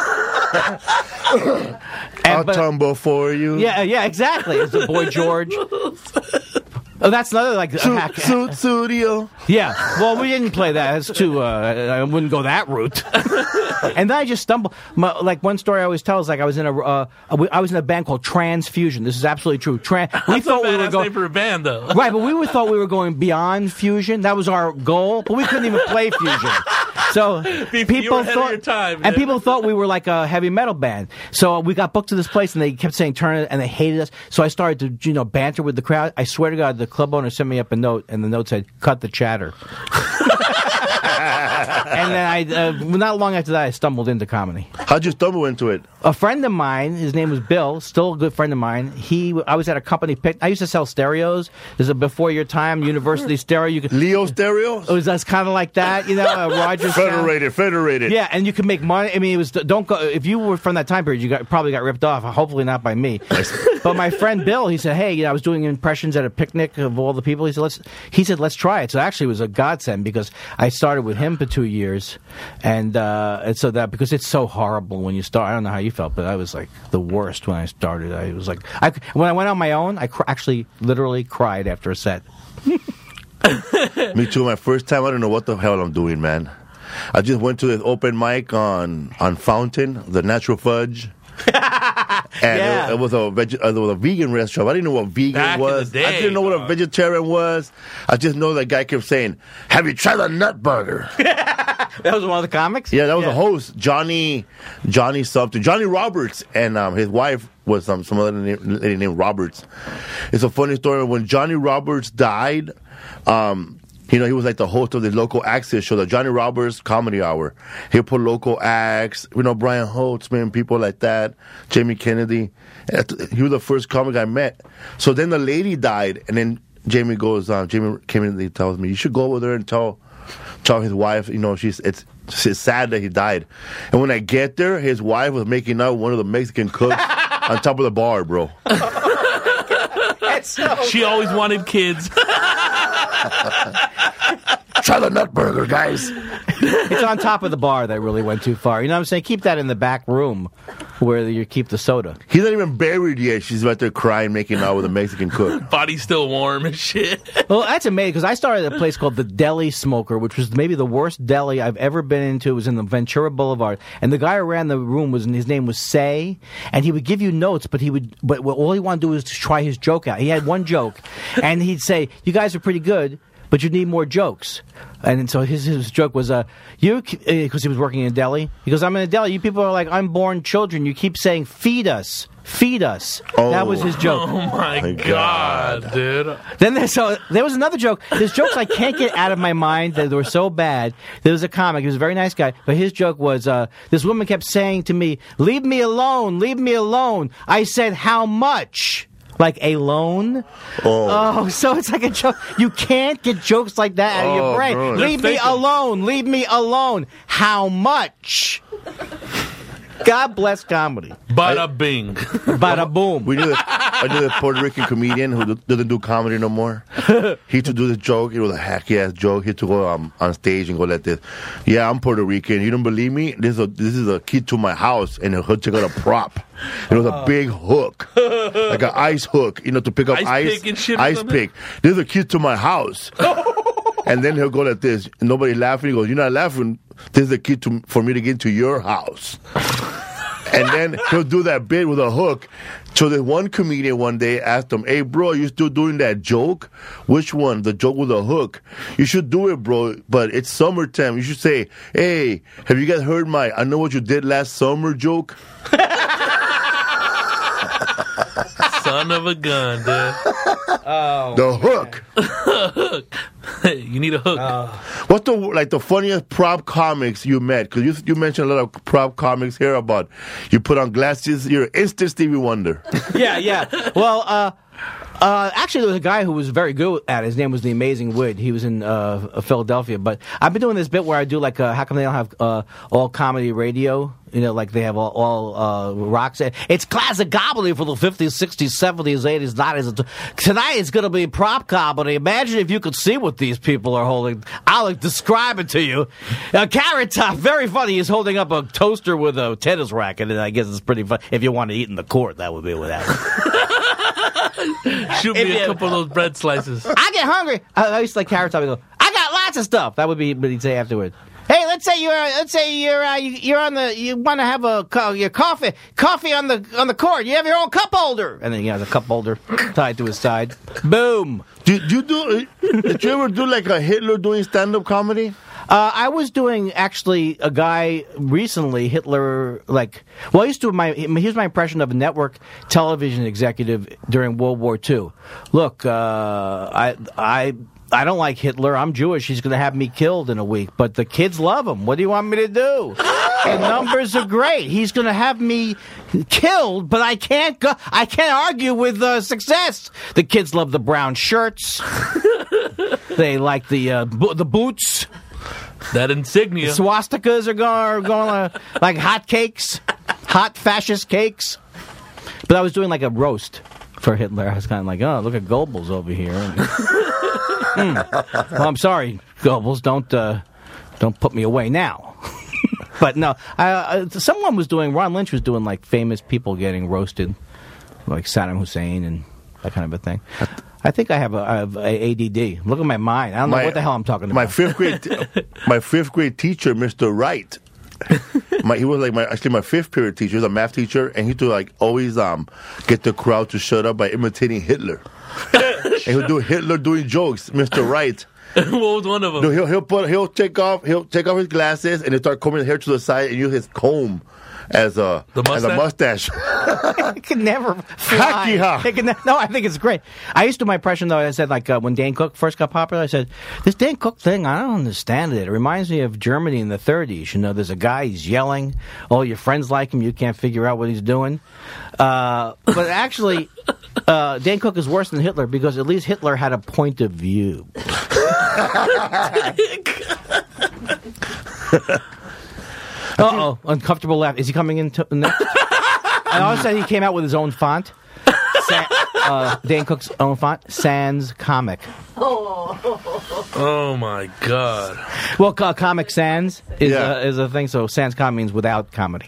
[SPEAKER 2] I'll
[SPEAKER 1] And- but-
[SPEAKER 2] tumble for you.
[SPEAKER 1] yeah, yeah, exactly. It's the Boy George. Oh, that's another like
[SPEAKER 2] Suit,
[SPEAKER 1] hack-
[SPEAKER 2] suit studio.
[SPEAKER 1] Yeah, well, we didn't play that. It's too. Uh, I wouldn't go that route. And then I just stumbled. My, like one story I always tell is like I was in a. Uh, I was in a band called Transfusion. This is absolutely true. Tran- we
[SPEAKER 3] That's
[SPEAKER 1] thought
[SPEAKER 3] a
[SPEAKER 1] we were
[SPEAKER 3] badass
[SPEAKER 1] going
[SPEAKER 3] name for a band, though.
[SPEAKER 1] right, but we were, thought we were going beyond fusion. That was our goal, but we couldn't even play fusion. So
[SPEAKER 3] You
[SPEAKER 1] people
[SPEAKER 3] were ahead of
[SPEAKER 1] thought,
[SPEAKER 3] your time,
[SPEAKER 1] and
[SPEAKER 3] man.
[SPEAKER 1] people thought we were like a heavy metal band. So we got booked to this place, and they kept saying "turn it," and they hated us. So I started to, you know, banter with the crowd. I swear to God, the club owner sent me up a note, and the note said, "Cut the chatter." and then I, uh, not long after that, I stumbled into comedy.
[SPEAKER 2] How'd you stumble into it?
[SPEAKER 1] A friend of mine, his name was Bill, still a good friend of mine. He, I was at a company pick. I used to sell stereos. This is a before your time University stereo. You could
[SPEAKER 2] Leo Stereos?
[SPEAKER 1] It was that's kind of like that, you know. Uh, Rogers
[SPEAKER 2] Federated, Federated.
[SPEAKER 1] Yeah, and you can make money. I mean, it was don't go if you were from that time period. You got probably got ripped off. Hopefully not by me. But my friend Bill, he said, "Hey, you know, I was doing impressions at a picnic of all the people." He said, "Let's." He said, "Let's try it." So actually, it was a godsend because I started with him for two years, and uh, and so that because it's so horrible when you start. I don't know how you felt, but I was like the worst when I started. I was like, I, when I went on my own, I cr- actually literally cried after a set.
[SPEAKER 2] Me too. My first time, I don't know what the hell I'm doing, man. I just went to this open mic on on Fountain, the Natural Fudge. And
[SPEAKER 1] Yeah.
[SPEAKER 2] it, it was a veg- uh, it was a vegan restaurant. I didn't know what vegan
[SPEAKER 3] Back in the
[SPEAKER 2] was.
[SPEAKER 3] day,
[SPEAKER 2] I didn't know what a
[SPEAKER 3] dog.
[SPEAKER 2] vegetarian was. I just know that guy kept saying, "Have you tried a nut burger?"
[SPEAKER 1] That was one of the comics.
[SPEAKER 2] Yeah, that was the host, Johnny, Johnny something, Johnny Roberts, and um, his wife was um, some other name, lady named Roberts. It's a funny story. When Johnny Roberts died, um, you know, he was like the host of the local access show, the Johnny Roberts Comedy Hour. He'll put local acts, you know, Brian Holtzman, people like that, Jamie Kennedy. And he was the first comic I met. So then the lady died, and then Jamie goes, um, Jamie Kennedy tells me, "You should go over there and tell." Tell his wife, you know, she's it's, it's sad that he died. And when I get there, his wife was making out with one of the Mexican cooks on top of the bar, bro.
[SPEAKER 1] That's so
[SPEAKER 3] She always wanted kids.
[SPEAKER 2] Try the nut burger, guys.
[SPEAKER 1] It's on top of the bar that really went too far. You know what I'm saying? Keep that in the back room where you keep the soda.
[SPEAKER 2] He's not even buried yet. She's right there crying, making out with a Mexican cook.
[SPEAKER 3] Body's still warm and shit.
[SPEAKER 1] Well, that's amazing because I started at a place called the Deli Smoker, which was maybe the worst deli I've ever been into. It was in the Ventura Boulevard, and the guy who ran the room was his name was Say, and he would give you notes, but he would, but all he wanted to do was to try his joke out. He had one joke, and he'd say, "You guys are pretty good, but you need more jokes." And so his his joke was, uh, you because he was working in a deli. He goes, "I'm in a deli. You people are like unborn children. You keep saying feed us, feed us."
[SPEAKER 2] Oh.
[SPEAKER 1] That was his joke.
[SPEAKER 3] Oh my,
[SPEAKER 2] My
[SPEAKER 3] god,
[SPEAKER 2] God.
[SPEAKER 3] dude.
[SPEAKER 1] Then there, so there was another joke. There's jokes I can't get out of my mind that were so bad. There was a comic. He was a very nice guy, but his joke was uh, this woman kept saying to me, "Leave me alone, leave me alone." I said, "How much?" Like a loan.
[SPEAKER 2] Oh.
[SPEAKER 1] Oh, so it's like a joke. You can't get jokes like that out of your
[SPEAKER 2] Oh,
[SPEAKER 1] brain.
[SPEAKER 2] bro.
[SPEAKER 1] Leave
[SPEAKER 3] They're
[SPEAKER 1] me
[SPEAKER 3] thinking.
[SPEAKER 1] alone. Leave me alone. How much? God bless comedy.
[SPEAKER 3] Bada bing.
[SPEAKER 1] Bada boom.
[SPEAKER 2] We knew that, I knew a Puerto Rican comedian who do- doesn't do comedy no more. He used to do this joke. It was a hacky ass joke. He had to go um, on stage and go like this. "Yeah, I'm Puerto Rican. You don't believe me? This is a, this is a key to my house." And he'll take out a prop. It was a big hook, like an ice hook, you know, to pick up
[SPEAKER 3] Ice
[SPEAKER 2] ice.
[SPEAKER 3] pick and shit or
[SPEAKER 2] ice
[SPEAKER 3] something?
[SPEAKER 2] pick. This is a key to my house. And then he'll go like this. And nobody laughing. He goes, "You're not laughing. This is the key to for me to get into your house." And then he'll do that bit with a hook. So the one comedian one day asked him, "Hey, bro, you still doing that joke? Which one? The joke with a hook? You should do it, bro, but it's summertime. You should say, 'Hey, have you guys heard my I know what you did last summer' joke?'"
[SPEAKER 3] Son of a gun, dude.
[SPEAKER 1] Oh,
[SPEAKER 2] The hook.
[SPEAKER 3] You need a hook.
[SPEAKER 2] What's the like the funniest prop comics you met? Because you you mentioned a lot of prop comics here about you put on glasses, you're instant Stevie Wonder.
[SPEAKER 1] yeah, yeah. Well, uh, uh, actually, there was a guy who was very good at it. His name was The Amazing Wood. He was in uh, Philadelphia. But I've been doing this bit where I do like, uh, how come they don't have uh, all comedy radio? You know, like they have all, all uh, rock. It's classic comedy for the fifties, sixties, seventies, eighties, nineties. Tonight it's going to be prop comedy. Imagine if you could see what these people are holding. I'll like, describe it to you. Uh, Carrot Top, very funny. He's holding up a toaster with a tennis racket, and I guess it's pretty fun. If you want to eat in the court, that would be what that
[SPEAKER 3] Shoot
[SPEAKER 1] if
[SPEAKER 3] me a
[SPEAKER 1] you-
[SPEAKER 3] couple of those bread slices.
[SPEAKER 1] I get hungry. I, I used to like Carrot Top. I go, "I got lots of stuff." That would be what he'd say afterward. Hey, let's say you're let's say you're uh, you, you're on the you want to have a co- your coffee coffee on the on the court. You have your own cup holder, and then he has a cup holder tied to his side. Boom.
[SPEAKER 2] Did you do? Did you ever do like a Hitler doing stand-up comedy?
[SPEAKER 1] Uh, I was doing actually a guy recently, Hitler, like, well, I used to do my, here's my impression of a network television executive during World War Two. Look, uh, I, I, I don't like Hitler. I'm Jewish. He's going to have me killed in a week. But the kids love him. What do you want me to do? The numbers are great. He's going to have me killed, but I can't go. I can't argue with uh, success. The kids love the brown shirts. They like the uh, bo- the boots.
[SPEAKER 3] That insignia.
[SPEAKER 1] The swastikas are going are going uh, like hot cakes, hot fascist cakes. But I was doing like a roast for Hitler. I was kind of like, oh, look at Goebbels over here. And, mm. Well, I'm sorry, Goebbels. Don't uh, don't put me away now. But no, I, I, someone was doing. Ron Lynch was doing like famous people getting roasted, like Saddam Hussein and that kind of a thing. I think I have a, I have a A D D. Look at my mind. I don't know
[SPEAKER 2] My-
[SPEAKER 1] what the hell I'm talking about.
[SPEAKER 2] My fifth grade, my fifth grade teacher, Mister Wright. My, he was like my actually my fifth period teacher. He was a math teacher, and he used to like always um get the crowd to shut up by imitating Hitler. And he would do Hitler doing jokes. Mister Wright.
[SPEAKER 3] What was one of them?
[SPEAKER 2] No, he'll he'll put he'll take off he'll take off his glasses and he'll start combing his hair to the side and use his comb as a
[SPEAKER 3] The
[SPEAKER 2] as a mustache.
[SPEAKER 1] It can never fly.
[SPEAKER 2] Hacky ha.
[SPEAKER 1] It can ne- no, I think it's great. I used to my impression though. I said like uh, when Dane Cook first got popular, I said this Dane Cook thing. I don't understand it. It reminds me of Germany in the thirties. You know, there's a guy he's yelling. All your friends like him. You can't figure out what he's doing. Uh, but actually, uh, Dane Cook is worse than Hitler because at least Hitler had a point of view. Uh-oh, uncomfortable laugh. Is he coming in to next? I always said he came out with his own font. Sa- uh, Dane Cook's own font. Sans Comic.
[SPEAKER 3] Oh my god.
[SPEAKER 1] Well, uh, Comic Sans is,
[SPEAKER 2] Yeah.
[SPEAKER 1] uh, is a thing, so Sans Comic means without comedy.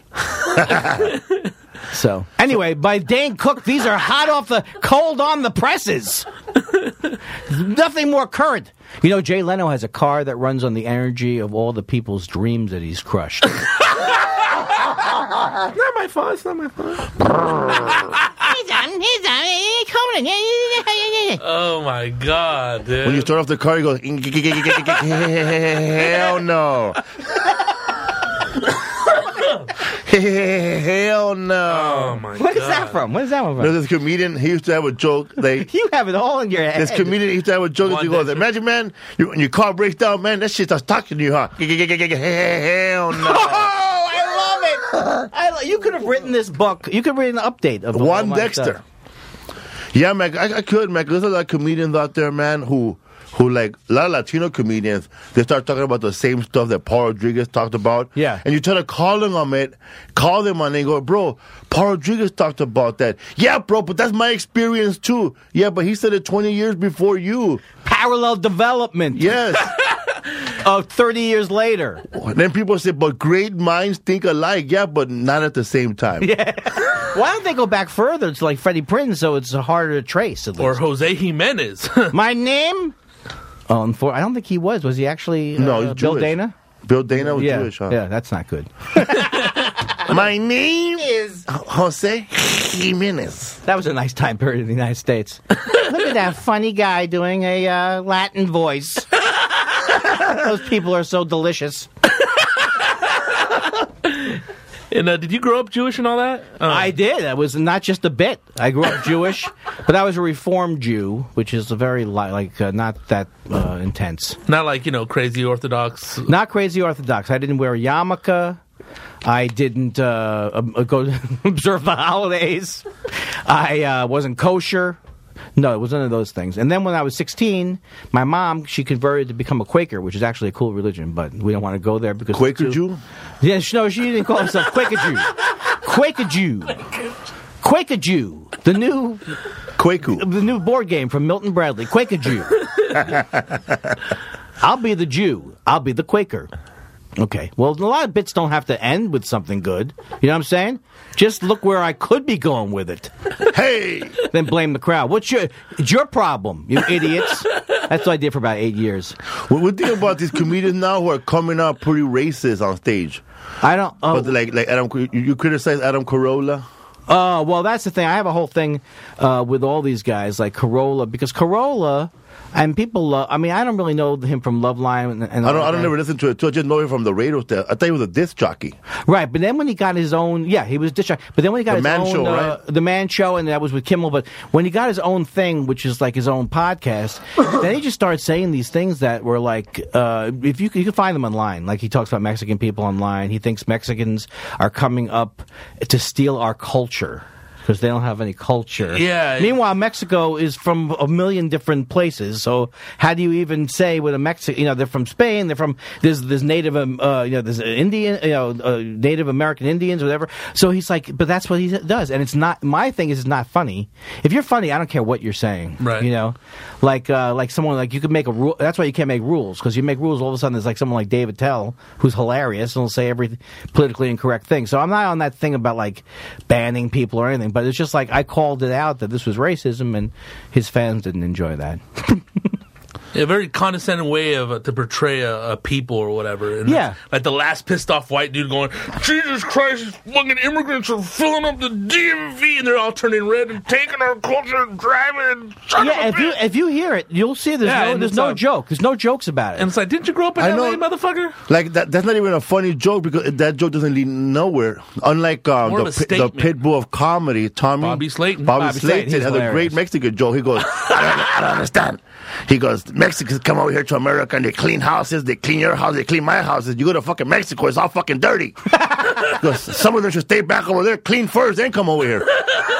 [SPEAKER 1] So, anyway, by Dane Cook, these are hot off the, cold on the presses. Nothing more current. You know, Jay Leno has a car that runs on the energy of all the people's dreams that he's crushed.
[SPEAKER 3] Not my fault. It's not my fault.
[SPEAKER 1] He's on, he's on, he's coming.
[SPEAKER 3] Oh my god, dude.
[SPEAKER 2] When you start off the car, you go, hell no. Hell no.
[SPEAKER 3] Oh my god.
[SPEAKER 1] What is that from? What is that one from?
[SPEAKER 2] There's this comedian, he used to have a joke. They,
[SPEAKER 1] You have it all in your head.
[SPEAKER 2] this comedian used to have a joke.
[SPEAKER 3] One
[SPEAKER 2] He goes,
[SPEAKER 3] Dexter.
[SPEAKER 2] imagine, man, you, when your car breaks down, man, that shit starts talking to you, huh? Hell no.
[SPEAKER 1] Oh, I love it. I lo- you could have written this book. You could read an update of all
[SPEAKER 2] Juan
[SPEAKER 1] my
[SPEAKER 2] Dexter.
[SPEAKER 1] stuff.
[SPEAKER 2] Yeah, man, I, I could, man. 'Cause there's a lot of comedians out there, man, who, who like a lot of Latino comedians. They start talking about the same stuff that Paul Rodriguez talked about.
[SPEAKER 1] Yeah.
[SPEAKER 2] and you try to call them on it, call them on it, and go, bro, Paul Rodriguez talked about that. Yeah, bro, but that's my experience too. Yeah, but he said it twenty years before you.
[SPEAKER 1] Parallel development.
[SPEAKER 2] Yes.
[SPEAKER 1] Of thirty years later.
[SPEAKER 2] And then people say, but great minds think alike. Yeah, but not at the same time. Yeah.
[SPEAKER 1] Why don't they go back further? It's like Freddie Prinze, so it's harder to trace. At least.
[SPEAKER 3] Or Jose Jimenez.
[SPEAKER 1] My name? Oh, and for, I don't think he was. Was he actually uh,
[SPEAKER 2] No, he's
[SPEAKER 1] Bill
[SPEAKER 2] Jewish.
[SPEAKER 1] Dana?
[SPEAKER 2] Bill Dana was
[SPEAKER 1] yeah.
[SPEAKER 2] Jewish, huh?
[SPEAKER 1] Yeah, that's not good.
[SPEAKER 2] My name is Jose Jimenez.
[SPEAKER 1] That was a nice time period in the United States. Look at that funny guy doing a uh, Latin voice. Those people are so delicious.
[SPEAKER 3] And uh, did you grow up Jewish and all that? Uh,
[SPEAKER 1] I did. That was not just a bit. I grew up Jewish, but I was a Reformed Jew, which is a very li- like uh, not that uh, intense.
[SPEAKER 3] Not like, you know, crazy Orthodox.
[SPEAKER 1] Not crazy Orthodox. I didn't wear a yarmulke. I didn't uh, um, go observe the holidays. I uh, wasn't kosher. No, it was none of those things. And then when I was sixteen, my mom, she converted to become a Quaker, which is actually a cool religion, but we don't want to go there because...
[SPEAKER 2] Quaker
[SPEAKER 1] it's too-
[SPEAKER 2] Jew?
[SPEAKER 1] Yeah, she- no, she didn't call herself Quaker Jew. Quaker Jew. Quaker Jew. The new
[SPEAKER 2] Quaku.
[SPEAKER 1] the new board game from Milton Bradley. Quaker Jew. I'll be the Jew. I'll be the Quaker. Okay. Well, a lot of bits don't have to end with something good. You know what I'm saying? Just look where I could be going with it.
[SPEAKER 2] Hey!
[SPEAKER 1] Then blame the crowd. What's your it's your problem, you idiots? That's what I did for about eight years.
[SPEAKER 2] What we think about these comedians now who are coming out pretty racist on stage?
[SPEAKER 1] I don't. Oh,
[SPEAKER 2] But like, like Adam, you, you criticize Adam Carolla.
[SPEAKER 1] uh, well, that's the thing. I have a whole thing uh, with all these guys, like Corolla, because Corolla And people love. I mean, I don't really know him from Loveline. And, and
[SPEAKER 2] I don't.
[SPEAKER 1] all
[SPEAKER 2] I don't
[SPEAKER 1] that.
[SPEAKER 2] ever listen to it. Too. I just know him from the radio. There. I thought he was a disc jockey.
[SPEAKER 1] Right, but then when he got his own, yeah, he was disc jockey. But then when he got
[SPEAKER 2] The
[SPEAKER 1] his
[SPEAKER 2] Man
[SPEAKER 1] own,
[SPEAKER 2] Show,
[SPEAKER 1] uh,
[SPEAKER 2] right?
[SPEAKER 1] the Man Show, and that was with Kimmel. But when he got his own thing, which is like his own podcast, then he just started saying these things that were like, uh, if you you can find them online. Like he talks about Mexican people online. He thinks Mexicans are coming up to steal our culture. Because they don't have any culture.
[SPEAKER 3] Yeah.
[SPEAKER 1] Meanwhile, Mexico is from a million different places. So how do you even say with a Mexican? You know, they're from Spain. They're from there's there's Native, um, uh, you know, there's Indian, you know, uh, Native American Indians, or whatever. So he's like, but that's what he does, and it's not. My thing is, it's not funny. If you're funny, I don't care what you're saying.
[SPEAKER 3] Right.
[SPEAKER 1] You know, like uh, like someone like you could make a rule. That's why you can't make rules, because you make rules, all of a sudden there's like someone like David Tell who's hilarious and will say every politically incorrect thing. So I'm not on that thing about like banning people or anything. But it's just like I called it out that this was racism, and his fans didn't enjoy that.
[SPEAKER 3] A very condescending way of uh, to portray a, a people or whatever. And
[SPEAKER 1] Yeah.
[SPEAKER 3] like the last pissed off white dude going, Jesus Christ, these fucking immigrants are filling up the D M V, and they're all turning red and taking our culture and driving. And son
[SPEAKER 1] Yeah,
[SPEAKER 3] of
[SPEAKER 1] if
[SPEAKER 3] a
[SPEAKER 1] you
[SPEAKER 3] bitch.
[SPEAKER 1] if you hear it, you'll see there's
[SPEAKER 3] Yeah,
[SPEAKER 1] no
[SPEAKER 3] and
[SPEAKER 1] there's
[SPEAKER 3] it's
[SPEAKER 1] no
[SPEAKER 3] a-
[SPEAKER 1] joke. There's no jokes about it.
[SPEAKER 3] And it's like, didn't you grow up in
[SPEAKER 2] I
[SPEAKER 3] L A,
[SPEAKER 2] know.
[SPEAKER 3] motherfucker?
[SPEAKER 2] Like that. That's not even a funny joke because that joke doesn't lead nowhere. Unlike um,
[SPEAKER 3] More
[SPEAKER 2] the,
[SPEAKER 3] of a
[SPEAKER 2] pi- the
[SPEAKER 3] statement.
[SPEAKER 2] pit bull of comedy, Tommy
[SPEAKER 3] Bobby Slayton.
[SPEAKER 2] Bobby,
[SPEAKER 1] Bobby Slayton,
[SPEAKER 2] Slayton
[SPEAKER 1] he's
[SPEAKER 2] has a
[SPEAKER 1] hilarious.
[SPEAKER 2] great Mexican joke. He goes, I don't, I don't understand. He goes, Mexicans come over here to America and they clean houses, they clean your house, they clean my houses. You go to fucking Mexico, it's all fucking dirty. He goes, some of them should stay back over there, clean first, then come over here.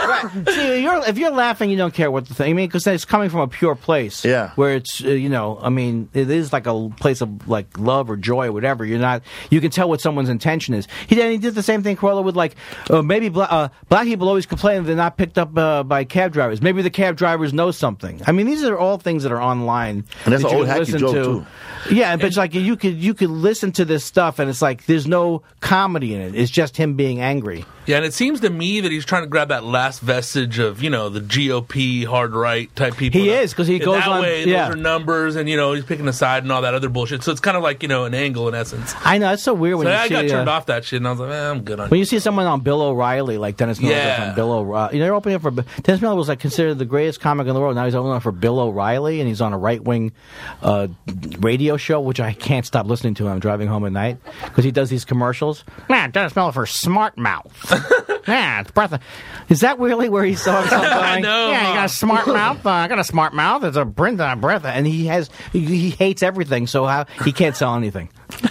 [SPEAKER 1] See, you're, if you're laughing, you don't care what the thing. I mean, because it's coming from a pure place.
[SPEAKER 2] Yeah.
[SPEAKER 1] Where it's, uh, you know, I mean, it is like a place of like love or joy or whatever. You're not. You can tell what someone's intention is. He did. He did the same thing, Corolla, with like uh, maybe bla- uh, black people always complain they're not picked up uh, by cab drivers. Maybe the cab drivers know something. I mean, these are all things that are online.
[SPEAKER 2] And that's
[SPEAKER 1] that
[SPEAKER 2] an
[SPEAKER 1] you
[SPEAKER 2] old
[SPEAKER 1] can
[SPEAKER 2] hacky
[SPEAKER 1] listen
[SPEAKER 2] joke,
[SPEAKER 1] to.
[SPEAKER 2] too.
[SPEAKER 1] Yeah, but it's like you could you could listen to this stuff and it's like there's no comedy in it. It's just him being angry.
[SPEAKER 3] Yeah, and it seems to me that he's trying to grab that last vestige of, you know, the G O P hard right type people.
[SPEAKER 1] He is, 'cause he
[SPEAKER 3] And
[SPEAKER 1] goes
[SPEAKER 3] that
[SPEAKER 1] on-
[SPEAKER 3] way,
[SPEAKER 1] yeah.
[SPEAKER 3] those are numbers, and you know he's picking a side and all that other bullshit. So it's kind of like, you know, an angle in essence.
[SPEAKER 1] I know it's so weird when
[SPEAKER 3] So
[SPEAKER 1] you
[SPEAKER 3] I
[SPEAKER 1] see
[SPEAKER 3] got turned
[SPEAKER 1] uh,
[SPEAKER 3] off that shit, and I was like, eh, I'm good on
[SPEAKER 1] When
[SPEAKER 3] you.
[SPEAKER 1] you see someone on Bill O'Reilly, like Dennis Miller
[SPEAKER 3] Yeah.
[SPEAKER 1] on Bill O'Reilly, you know, they're opening up for Dennis Miller was like considered the greatest comic in the world. Now he's opening up for Bill O'Reilly, and he's on a right wing uh, radio show, which I can't stop listening to when I'm driving home at night because he does these commercials. Man, Dennis Miller for Smart Mouth. Yeah, it's breath. Is that really where he saw himself going?
[SPEAKER 3] I know,
[SPEAKER 1] Yeah, you
[SPEAKER 3] huh?
[SPEAKER 1] got a smart mouth. Uh, I got a smart mouth. It's a print on a breath, and he has he, he hates everything, so how he can't sell anything.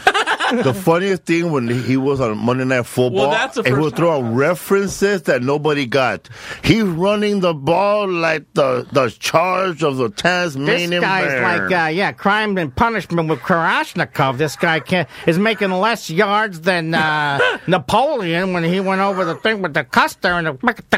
[SPEAKER 2] The funniest thing when he was on Monday Night Football,
[SPEAKER 3] Well, that's the
[SPEAKER 2] and he
[SPEAKER 3] first
[SPEAKER 2] would throw out references that nobody got. He's running the ball like the the charge of the
[SPEAKER 1] This
[SPEAKER 2] Tasmanian
[SPEAKER 1] guy's
[SPEAKER 2] bear.
[SPEAKER 1] like, uh, yeah, crime and punishment with Kalashnikov. This guy can is making less yards than uh, Napoleon when he went over the thing with the Custer and the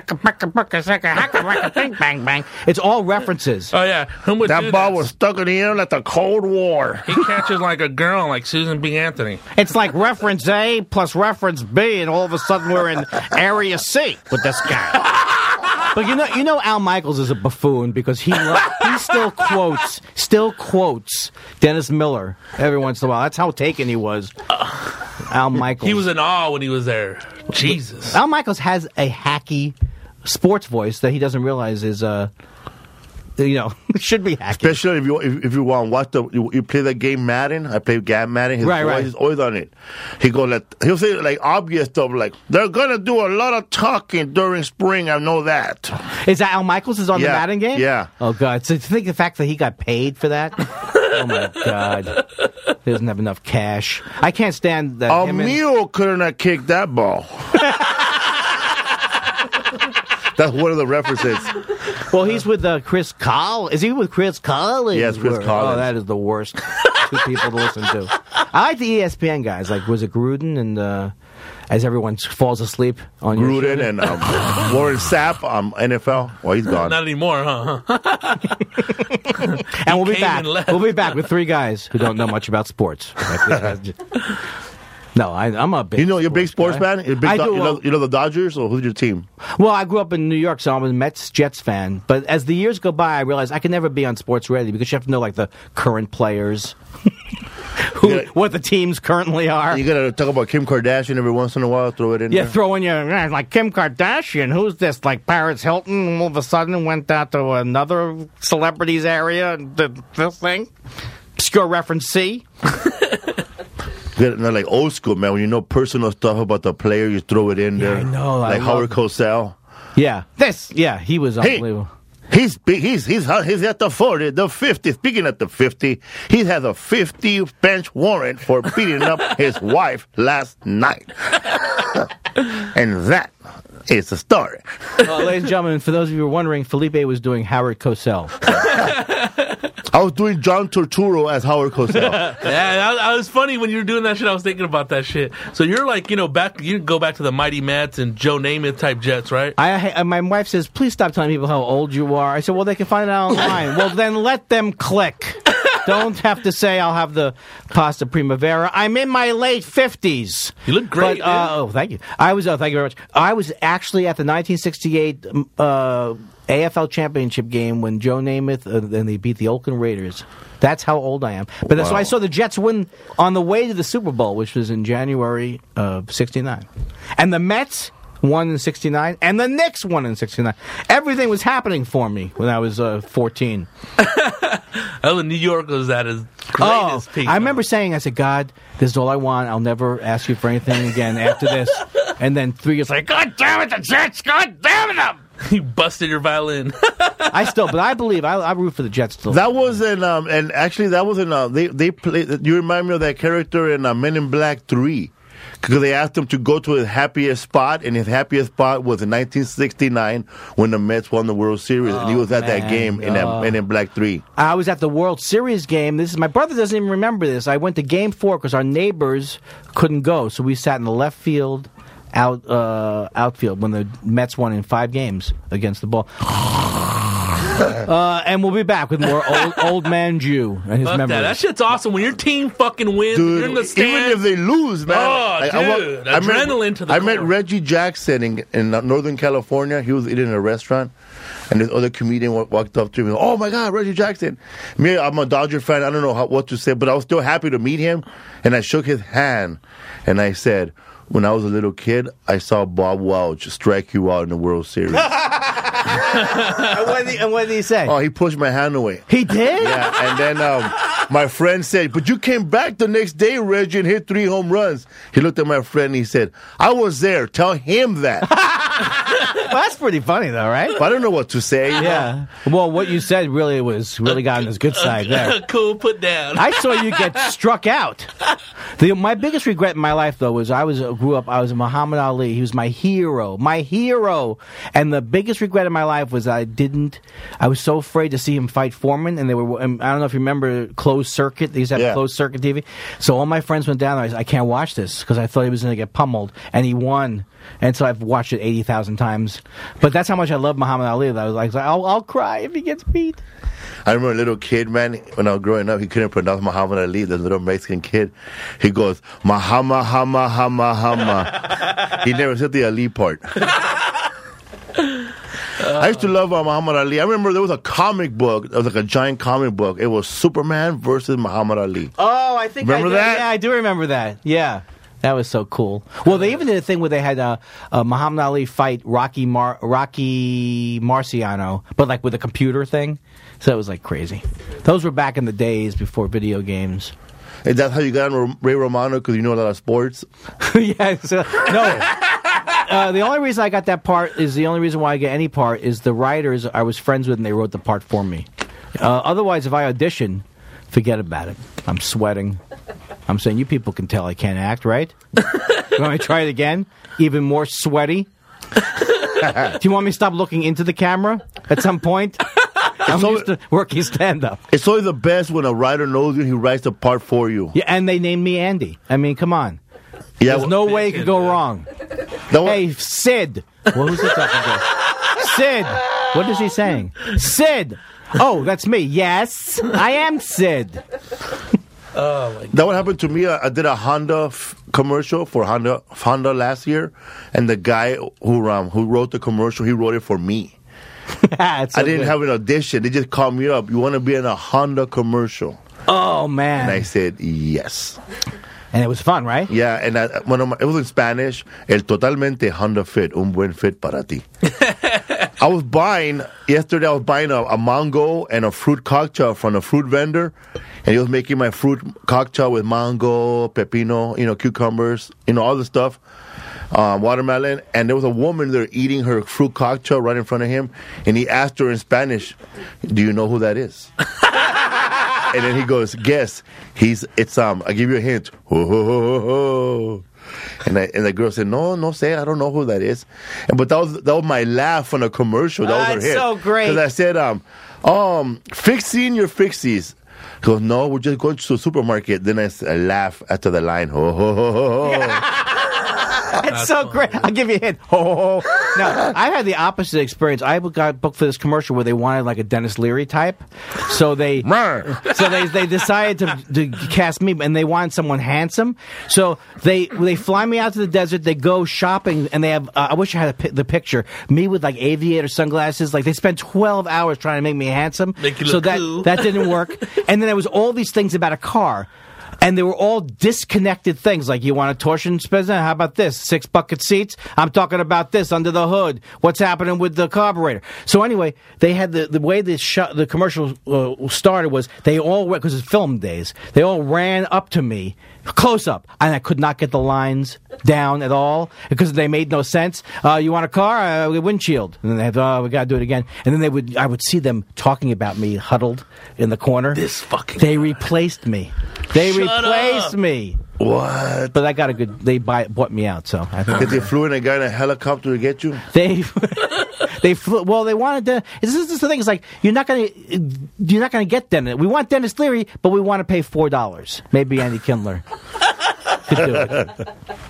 [SPEAKER 1] bing bang bang. It's all references.
[SPEAKER 3] Oh yeah, who would do
[SPEAKER 2] that ball was stuck in the air like the Cold War.
[SPEAKER 3] He catches like a girl, like Susan B. Anthony.
[SPEAKER 1] It's like reference A plus reference B, and all of a sudden we're in Area C with this guy. But you know, you know, Al Michaels is a buffoon because he lo- he still quotes, still quotes Dennis Miller every once in a while. That's how taken he was. Al Michaels.
[SPEAKER 3] He was in awe when he was there. Jesus.
[SPEAKER 1] Al Michaels has a hacky sports voice that he doesn't realize is, uh, you know, should be hacky.
[SPEAKER 2] Especially if you if, if you want to watch the you, you play the game Madden. I play Gab Madden. His
[SPEAKER 1] Right,
[SPEAKER 2] voice
[SPEAKER 1] right.
[SPEAKER 2] is always on it. He go like he'll say like obvious stuff like they're gonna do a lot of talking during spring. I know that.
[SPEAKER 1] Is that Al Michaels is on the
[SPEAKER 2] Yeah,
[SPEAKER 1] Madden game?
[SPEAKER 2] yeah.
[SPEAKER 1] Oh God! So think the fact that he got paid for that. Oh my God! He doesn't have enough cash. I can't stand that.
[SPEAKER 2] A
[SPEAKER 1] him and-
[SPEAKER 2] mule couldn't have kicked that ball. That's one of the references.
[SPEAKER 1] Well, he's with uh, Chris Collins. Is he with Chris Collins?
[SPEAKER 2] Yes, Chris
[SPEAKER 1] Where-
[SPEAKER 2] Collins.
[SPEAKER 1] Oh, that is the worst two people to listen to. I like the E S P N guys. Like, was it Gruden and uh, as everyone falls asleep on your
[SPEAKER 2] Gruden
[SPEAKER 1] show?
[SPEAKER 2] and um, Warren Sapp on N F L. Well, he's gone.
[SPEAKER 3] Not anymore, huh?
[SPEAKER 1] And we'll be
[SPEAKER 3] came
[SPEAKER 1] back.
[SPEAKER 3] and left.
[SPEAKER 1] We'll be back with three guys who don't know much about sports. Like this guy's just- No, I, I'm a big.
[SPEAKER 2] You know, you're a big sports
[SPEAKER 1] guy.
[SPEAKER 2] fan. You're a big
[SPEAKER 1] I
[SPEAKER 2] Do-
[SPEAKER 1] do.
[SPEAKER 2] you, love, you love the Dodgers, or who's your team?
[SPEAKER 1] Well, I grew up in New York, so I'm a Mets Jets fan. But as the years go by, I realized I can never be on Sports Radio because you have to know like the current players, who,
[SPEAKER 2] Yeah.
[SPEAKER 1] what the teams currently are.
[SPEAKER 2] You gotta talk about Kim Kardashian every once in a while. Throw it in
[SPEAKER 1] Yeah,
[SPEAKER 2] there.
[SPEAKER 1] throw in your yeah, like Kim Kardashian. Who's this? Like Paris Hilton? All of a sudden went out to another celebrity's area and did this thing. Obscure reference C.
[SPEAKER 2] Good, not like old school, man. When you know personal stuff about the player, you throw it in
[SPEAKER 1] Yeah,
[SPEAKER 2] there.
[SPEAKER 1] I know, I
[SPEAKER 2] Like
[SPEAKER 1] love
[SPEAKER 2] Howard
[SPEAKER 1] it.
[SPEAKER 2] Cosell.
[SPEAKER 1] Yeah, this. Yeah, he was
[SPEAKER 2] Hey,
[SPEAKER 1] unbelievable.
[SPEAKER 2] he's big. He's he's he's at the forty, the fifty. Speaking at the fifty, he has a fifty bench warrant for beating up his wife last night, and that is the story.
[SPEAKER 1] Uh, ladies and gentlemen, for those of you who are wondering, Felipe was doing Howard Cosell.
[SPEAKER 2] I was doing John Turturro as Howard Cosell.
[SPEAKER 3] Yeah, that, that was funny when you were doing that shit. I was thinking about that shit. So you're like, you know, back. You go back to the Mighty Mets and Joe Namath type Jets, right?
[SPEAKER 1] I, I, my wife says, please stop telling people how old you are. I said, well, they can find it out online. Well, then let them click. Don't have to say I'll have the pasta primavera. I'm in my late fifties.
[SPEAKER 3] You look great,
[SPEAKER 1] But, uh, oh, thank you. I was, uh, thank you very much. I was actually at the nineteen sixty-eight uh, A F L championship game when Joe Namath, uh, and they beat the Oakland Raiders. That's how old I am. But that's
[SPEAKER 2] Wow.
[SPEAKER 1] why I saw the Jets win on the way to the Super Bowl, which was in January of sixty-nine. And the Mets won in sixty-nine, and the Knicks won in sixty-nine. Everything was happening for me when I was uh, fourteen.
[SPEAKER 3] Oh, New York was at its
[SPEAKER 1] Oh,
[SPEAKER 3] greatest peak.
[SPEAKER 1] I remember saying, I said, God, this is all I want. I'll never ask you for anything again after this. And then three years later, God damn it, the Jets! God damn it! them!"
[SPEAKER 3] You busted your violin.
[SPEAKER 1] I still, but I believe, I, I root for the Jets still.
[SPEAKER 2] That was in, um, and actually that was in, uh, they, they played, you remind me of that character in uh, Men in Black three. Because they asked him to go to his happiest spot, and his happiest spot was in nineteen sixty-nine when the Mets won the World Series, and he was at that
[SPEAKER 1] man.
[SPEAKER 2] game in that
[SPEAKER 1] Oh.
[SPEAKER 2] Men in Black three.
[SPEAKER 1] I was at the World Series game. This is my brother doesn't even remember this. I went to Game Four because our neighbors couldn't go, so we sat in the left field, out uh, outfield when the Mets won in five games against the ball. Uh, and we'll be back with more old, old man Jew and his
[SPEAKER 3] Fuck
[SPEAKER 1] memories.
[SPEAKER 3] that. That shit's awesome. When your team fucking wins,
[SPEAKER 2] Dude,
[SPEAKER 3] you're in the
[SPEAKER 2] even
[SPEAKER 3] stands.
[SPEAKER 2] if they lose, man.
[SPEAKER 3] Oh,
[SPEAKER 2] I, I wa-
[SPEAKER 3] dude,
[SPEAKER 2] I met-
[SPEAKER 3] adrenaline to the
[SPEAKER 2] I met
[SPEAKER 3] core.
[SPEAKER 2] Reggie Jackson in, in Northern California. He was eating in a restaurant, and this other comedian wa- walked up to me. Oh my God, Reggie Jackson! Me, I'm a Dodger fan. I don't know how, what to say, but I was still happy to meet him. And I shook his hand, and I said, "When I was a little kid, I saw Bob Welch strike you out in the World Series."
[SPEAKER 1] and, what did he, and what did he say?
[SPEAKER 2] Oh, he pushed my hand away.
[SPEAKER 1] He did?
[SPEAKER 2] Yeah, and then um, my friend said, "But you came back the next day, Reggie, and hit three home runs." He looked at my friend and he said, "I was there. Tell him that."
[SPEAKER 1] Well, that's pretty funny, though, right?
[SPEAKER 2] But I don't know what to say. you know?
[SPEAKER 1] Yeah. Well, what you said really was really got on his good side there.
[SPEAKER 3] Cool, put down.
[SPEAKER 1] I saw you get struck out. The, my biggest regret in my life, though, was I was uh, grew up. I was Muhammad Ali. He was my hero, my hero. And the biggest regret in my life was I didn't. I was so afraid to see him fight Foreman, and they were. And I don't know if you remember closed circuit. They used to have
[SPEAKER 2] Yeah.
[SPEAKER 1] closed circuit T V. So all my friends went down there. I said, I can't watch this because I thought he was going to get pummeled, and he won. And so I've watched it eighty thousand times. But that's how much I love Muhammad Ali. That I was like, I'll, I'll cry if he gets beat.
[SPEAKER 2] I remember a little kid, man, when I was growing up, he couldn't pronounce Muhammad Ali, the little Mexican kid. He goes, Mahama, Hama, Hama, Hama. He never said the Ali part. I used to love uh, Muhammad Ali. I remember there was a comic book. It was like a giant comic book. It was Superman versus Muhammad Ali.
[SPEAKER 1] Oh, I think
[SPEAKER 2] Remember
[SPEAKER 1] I,
[SPEAKER 2] that?
[SPEAKER 1] Yeah, I do remember that. Yeah. That was so cool. Well, they even did a thing where they had uh, uh, Muhammad Ali fight Rocky Mar- Rocky Marciano, but like with a computer thing. So it was like crazy. Those were back in the days before video games.
[SPEAKER 2] And that's how you got on Ray Romano, because you know a lot of sports.
[SPEAKER 1] yeah. So, no. Uh, the only reason I got that part is the only reason why I get any part is the writers I was friends with and they wrote the part for me. Uh, otherwise, if I audition, forget about it. I'm sweating. I'm saying you people can tell I can't act, right? You want me to try it again? Even more sweaty? Do you want me to stop looking into the camera at some point? I'm
[SPEAKER 2] so-
[SPEAKER 1] used to working stand-up.
[SPEAKER 2] It's always the best when a writer knows you, he writes the part for you.
[SPEAKER 1] Yeah, and they named me Andy. I mean, come on.
[SPEAKER 2] Yeah,
[SPEAKER 1] There's
[SPEAKER 2] well,
[SPEAKER 1] no way it could go wrong.
[SPEAKER 2] that was-
[SPEAKER 1] Hey, Sid. Well, who's he talking to? Sid. What is he saying? Sid. Oh, that's me. Yes, I am Sid.
[SPEAKER 3] Oh my God.
[SPEAKER 2] That what happened to me. I, I did a Honda f- commercial for Honda Honda last year, and the guy who um, who wrote the commercial, he wrote it for me.
[SPEAKER 1] It's so
[SPEAKER 2] I didn't
[SPEAKER 1] good.
[SPEAKER 2] have an audition. They just called me up. You want to be in a Honda commercial?
[SPEAKER 1] Oh man!
[SPEAKER 2] And I said yes.
[SPEAKER 1] And it was fun, right?
[SPEAKER 2] Yeah, and I, one of my, it was in Spanish. El totalmente Honda Fit, un buen fit para ti. I was buying yesterday. I was buying a, a mango and a fruit cocktail from a fruit vendor, and he was making my fruit cocktail with mango, pepino, you know, cucumbers, you know, all the stuff, um, watermelon. And there was a woman there eating her fruit cocktail right in front of him, and he asked her in Spanish, "Do you know who that is?" And then he goes, "Guess." He's it's um. I give you a hint. Ho, ho, ho, ho, ho. And I, and the girl said, "No, no, say I don't know who that is." And but that was that was my laugh on a commercial. That was her
[SPEAKER 1] That's
[SPEAKER 2] hit.
[SPEAKER 1] so great.
[SPEAKER 2] Because I said, um, um, fixing your fixies. He goes, "No, we're just going to the supermarket." Then I, s- I laugh after the line. Ho ho ho ho. ho.
[SPEAKER 1] It's so great. I'll give you a hint. Oh, no, I had the opposite experience. I got booked for this commercial where they wanted like a Dennis Leary type, so they so they they decided to, to cast me, and they wanted someone handsome. So they they fly me out to the desert. They go shopping, and they have. Uh, I wish I had a, pi- the picture. Me with like aviator sunglasses. Like they spent twelve hours trying to make me handsome.
[SPEAKER 3] Make you
[SPEAKER 1] so
[SPEAKER 3] look
[SPEAKER 1] that
[SPEAKER 3] cool.
[SPEAKER 1] that didn't work. And then there was all these things about a car. And they were all disconnected things. Like, you want a torsion spizzer? How about this? Six bucket seats? I'm talking about this under the hood. What's happening with the carburetor? So anyway, they had the, the way the sh- the commercial uh, started was they all, because it's film days, they all ran up to me, close up, and I could not get the lines down at all because they made no sense. Uh, you want a car? Uh, windshield. And then they had, oh, we got to do it again. And then they would, I would see them talking about me huddled in the corner.
[SPEAKER 3] This fucking
[SPEAKER 1] They
[SPEAKER 3] guy.
[SPEAKER 1] replaced me. They
[SPEAKER 3] Shut
[SPEAKER 1] replaced
[SPEAKER 3] up.
[SPEAKER 1] me.
[SPEAKER 2] What?
[SPEAKER 1] But I got a good. They buy, bought me out, so I think
[SPEAKER 2] Because they flew in a guy in a helicopter to get you?
[SPEAKER 1] they they flew. Well, they wanted to. This is the thing. It's like you're not gonna you're not gonna get Dennis. We want Dennis Leary, but we want to pay four dollars. Maybe Andy Kindler could do it.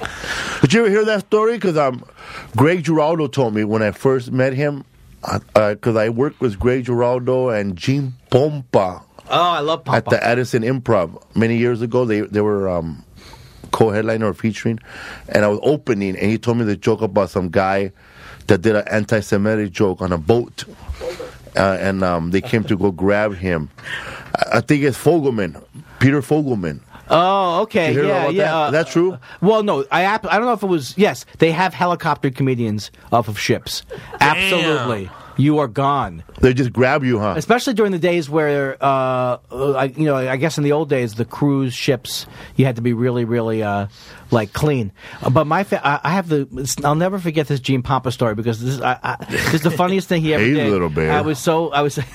[SPEAKER 2] Did you ever hear that story? Because um, Greg Giraldo told me when I first met him, because uh, I worked with Greg Giraldo and Gene Pompa
[SPEAKER 1] Oh, I love Papa.
[SPEAKER 2] at the Addison Improv many years ago. They they were um, co-headliner or featuring, and I was opening, and he told me the joke about some guy that did an anti-Semitic joke on a boat, uh, and um, they came to go grab him. I, I think it's Fogelman, Peter Fogelman.
[SPEAKER 1] Oh, okay.
[SPEAKER 2] You hear
[SPEAKER 1] yeah,
[SPEAKER 2] about
[SPEAKER 1] yeah.
[SPEAKER 2] that?
[SPEAKER 1] uh,
[SPEAKER 2] Is that true?
[SPEAKER 1] Well, no, I ap- I don't know if it was. Yes, they have helicopter comedians off of ships. Absolutely, you are gone.
[SPEAKER 2] They just grab you, huh?
[SPEAKER 1] Especially during the days where, uh, uh, I, you know, I guess in the old days, the cruise ships, you had to be really, really, uh, like clean. Uh, but my, fa- I, I have the, it's- I'll never forget this Gene Pompa story because this is, I, I, this is the funniest thing he ever
[SPEAKER 2] Hey,
[SPEAKER 1] did.
[SPEAKER 2] little bear.
[SPEAKER 1] I was so, I was.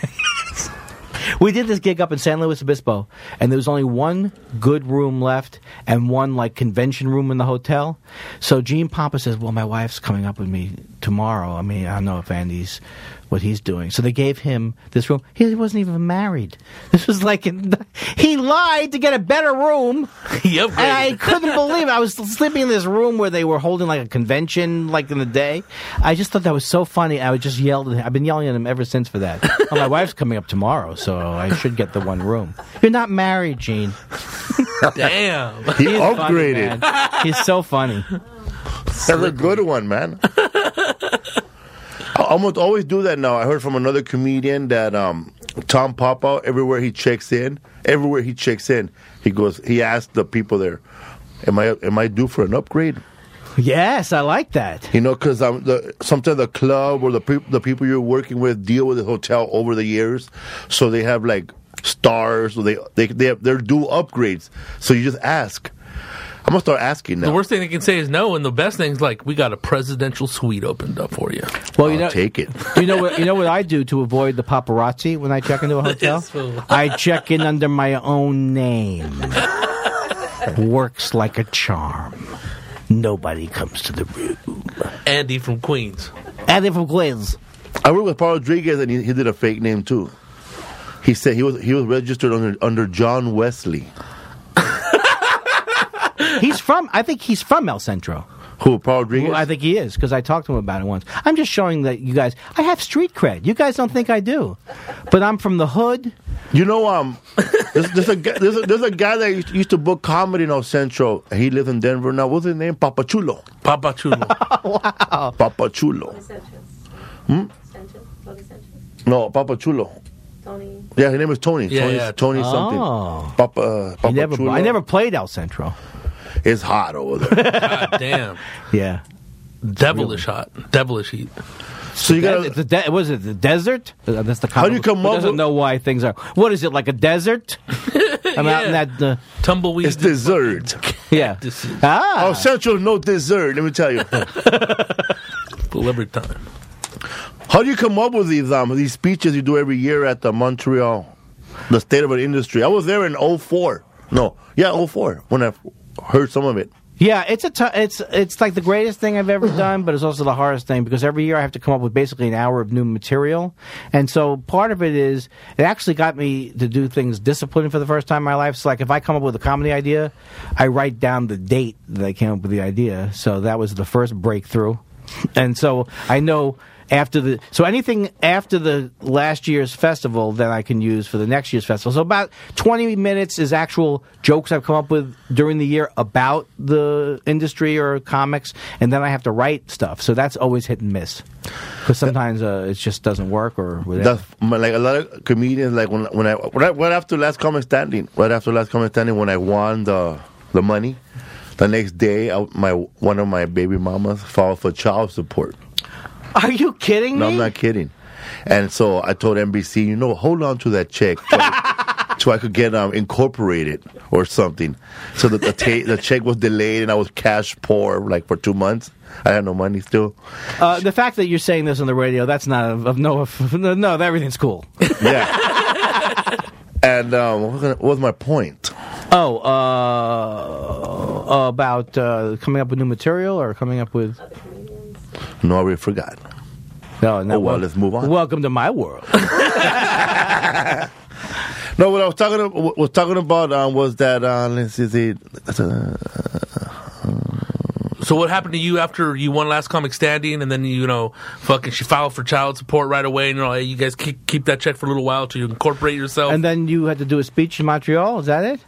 [SPEAKER 1] We did this gig up in San Luis Obispo, and there was only one good room left and one like convention room in the hotel. So Gene Pompa says, "Well, my wife's coming up with me tomorrow. I mean, I don't know if Andy's what he's doing." So they gave him this room. He wasn't even married. This was like in, he lied to get a better room.
[SPEAKER 3] He upgraded.
[SPEAKER 1] And I couldn't believe it. I was sleeping in this room where they were holding like a convention, like in the day. I just thought that was so funny. I would just yell at him. I've been yelling at him ever since for that. Well, my wife's coming up tomorrow, so I should get the one room. You're not married, Gene.
[SPEAKER 3] Damn.
[SPEAKER 2] He
[SPEAKER 1] He's funny,
[SPEAKER 2] upgraded.
[SPEAKER 1] man. He's so funny.
[SPEAKER 2] That's a good one, man. I almost always do that now. I heard from another comedian that um, Tom Papa, everywhere he checks in, everywhere he checks in, he goes. He asks the people there, "Am I am I due for an upgrade?"
[SPEAKER 1] Yes, I like that.
[SPEAKER 2] You know, because um, the, sometimes the club or the pe- the people you're working with deal with the hotel over the years, so they have like stars, or they they they have, they're due upgrades. So you just ask. I'm gonna start asking now.
[SPEAKER 3] The worst thing they can say is no, and the best thing is like, we got a presidential suite opened up for you.
[SPEAKER 1] Well, you
[SPEAKER 2] I'll
[SPEAKER 1] know,
[SPEAKER 2] take it.
[SPEAKER 1] you know what you know what I do to avoid the paparazzi when I check into a hotel?
[SPEAKER 3] Yes, fool.
[SPEAKER 1] I check in under my own name. Works like a charm. Nobody comes to the room.
[SPEAKER 3] Andy from Queens.
[SPEAKER 1] Andy from Queens.
[SPEAKER 2] I worked with Paul Rodriguez, and he, he did a fake name too. He said he was he was registered under under John Wesley.
[SPEAKER 1] He's from. I think he's from El Centro.
[SPEAKER 2] Who, Paul Rodriguez?
[SPEAKER 1] Well, I think he is because I talked to him about it once. I'm just showing that you guys. I have street cred. You guys don't think I do, but I'm from the hood.
[SPEAKER 2] You know, um, There's, there's, a, guy- there's, a, there's a guy that used, used to book comedy in El Centro. He lives in Denver now. What's his name? Papa Chulo.
[SPEAKER 3] Papa Chulo.
[SPEAKER 1] Wow.
[SPEAKER 2] Papa Chulo.
[SPEAKER 4] Sanchez.
[SPEAKER 2] Hmm?
[SPEAKER 4] Sanchez. Tony Sanchez.
[SPEAKER 2] No, Papa Chulo.
[SPEAKER 4] Tony.
[SPEAKER 2] Yeah, his name is Tony.
[SPEAKER 3] Yeah,
[SPEAKER 2] Tony,
[SPEAKER 3] yeah.
[SPEAKER 2] Tony
[SPEAKER 1] Oh.
[SPEAKER 2] something. Papa, uh, Papa
[SPEAKER 1] I never,
[SPEAKER 2] Chulo.
[SPEAKER 1] I never played El Centro.
[SPEAKER 2] It's hot over there.
[SPEAKER 3] God damn.
[SPEAKER 1] Yeah.
[SPEAKER 3] Devilish hot. Devilish heat.
[SPEAKER 2] So you
[SPEAKER 1] It's
[SPEAKER 2] gotta.
[SPEAKER 1] a de- was it the desert? Uh, That's the
[SPEAKER 2] How do you come
[SPEAKER 1] Who
[SPEAKER 2] up
[SPEAKER 1] doesn't
[SPEAKER 2] with-
[SPEAKER 1] know why things are. What is it, like a desert? I'm out in
[SPEAKER 3] Yeah.
[SPEAKER 1] that. Uh,
[SPEAKER 3] Tumbleweed.
[SPEAKER 2] It's dessert.
[SPEAKER 1] yeah.
[SPEAKER 3] This is
[SPEAKER 1] Ah.
[SPEAKER 2] El Centro, no dessert. Let me tell you.
[SPEAKER 3] full every time.
[SPEAKER 2] How do you come up with these um these speeches you do every year at the Montreal, the State of the Industry? I was there in oh four. No, yeah, oh four when I heard some of it.
[SPEAKER 1] Yeah, it's a t- it's it's like the greatest thing I've ever done, but it's also the hardest thing because every year I have to come up with basically an hour of new material, and so part of it is it actually got me to do things disciplined for the first time in my life. So like if I come up with a comedy idea, I write down the date that I came up with the idea. So that was the first breakthrough, and so I know. After the so anything after the last year's festival, then I can use for the next year's festival. So about twenty minutes is actual jokes I've come up with during the year about the industry or comics, and then I have to write stuff. So that's always hit and miss because sometimes uh, it just doesn't work or whatever.
[SPEAKER 2] That's my, like a lot of comedians. Like when when I right, right after Last Comic Standing, right after Last Comic Standing, when I won the the money, the next day, I, my one of my baby mamas filed for child support.
[SPEAKER 1] Are you kidding me?
[SPEAKER 2] No, I'm not kidding. And so I told N B C, you know, hold on to that check so I could, so I could get um, incorporated or something. So that the ta- the check was delayed and I was cash poor like for two months. I had no money still.
[SPEAKER 1] Uh, the fact that you're saying this on the radio, that's not of, of no, no, no, everything's cool.
[SPEAKER 2] Yeah. And um, what was gonna- what was my point?
[SPEAKER 1] Oh, uh, about uh, coming up with new material or coming up with.
[SPEAKER 4] Other comedians.
[SPEAKER 2] No, I already forgot.
[SPEAKER 1] No, no,
[SPEAKER 2] Oh, well, let's move on.
[SPEAKER 1] Welcome to my world.
[SPEAKER 2] No, what I was talking about, was talking about um, was that uh, let's see, uh,
[SPEAKER 3] So what happened to you after you won Last Comic Standing, and then you know, fucking, she filed for child support right away, and you know, hey, you guys keep, keep that check for a little while till you incorporate yourself.
[SPEAKER 1] And then you had to do a speech in Montreal. Is that it?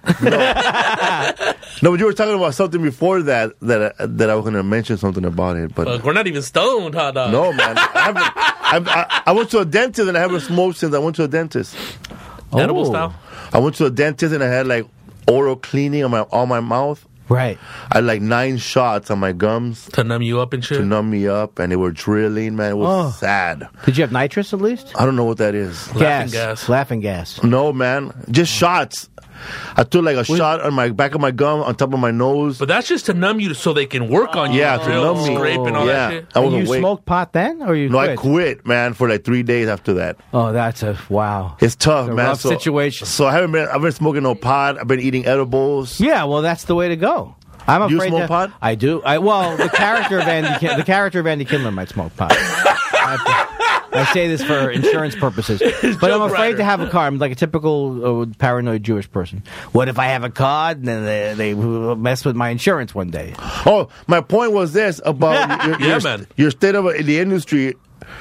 [SPEAKER 2] no, but you were talking about something before that that I, that I was going to mention something about it, but
[SPEAKER 3] uh, we're not even stoned, huh, dog?
[SPEAKER 2] no, man. I, haven't, I've, I, I went to a dentist and I haven't smoked since I went to a dentist.
[SPEAKER 3] Edible
[SPEAKER 1] Oh.
[SPEAKER 3] style.
[SPEAKER 2] I went to a dentist and I had like oral cleaning on my on my mouth.
[SPEAKER 1] Right.
[SPEAKER 2] I had like nine shots on my gums
[SPEAKER 3] To numb you up and shit.
[SPEAKER 2] to numb me up, and they were drilling. Man, it was
[SPEAKER 1] Oh.
[SPEAKER 2] sad.
[SPEAKER 1] Did you have nitrous at least?
[SPEAKER 2] I don't know what that is.
[SPEAKER 3] Laughing gas.
[SPEAKER 1] Laughing gas.
[SPEAKER 2] No, man, just shots. I took like a shot on my back of my gum, on top of my nose.
[SPEAKER 3] But that's just to numb you so they can work on you.
[SPEAKER 2] Yeah, to
[SPEAKER 3] Drill,
[SPEAKER 2] numb me.
[SPEAKER 3] scrape and all
[SPEAKER 2] yeah,
[SPEAKER 3] that shit.
[SPEAKER 2] I
[SPEAKER 1] And
[SPEAKER 2] was
[SPEAKER 1] you
[SPEAKER 2] awake.
[SPEAKER 1] smoked pot then, or you
[SPEAKER 2] No,
[SPEAKER 1] quit?
[SPEAKER 2] I quit, man, for like three days after that.
[SPEAKER 1] Oh, that's a wow.
[SPEAKER 2] It's tough,
[SPEAKER 1] It's a
[SPEAKER 2] man.
[SPEAKER 1] rough
[SPEAKER 2] so,
[SPEAKER 1] situation.
[SPEAKER 2] So I haven't been. I've been smoking no pot. I've been eating edibles.
[SPEAKER 1] Yeah, well, that's the way to go. I'm
[SPEAKER 2] You
[SPEAKER 1] afraid
[SPEAKER 2] smoke
[SPEAKER 1] to,
[SPEAKER 2] pot?
[SPEAKER 1] I do. I well, the character of Andy, Kin- the character of Andy Kindler might smoke pot. I, have to- I say this for insurance purposes, but I'm
[SPEAKER 3] joke
[SPEAKER 1] afraid
[SPEAKER 3] writer.
[SPEAKER 1] to have a car. I'm like a typical uh, paranoid Jewish person. What if I have a card and then they, they mess with my insurance one day?
[SPEAKER 2] Oh, my point was this about your,
[SPEAKER 3] Yeah,
[SPEAKER 2] your,
[SPEAKER 3] man.
[SPEAKER 2] your state of the industry,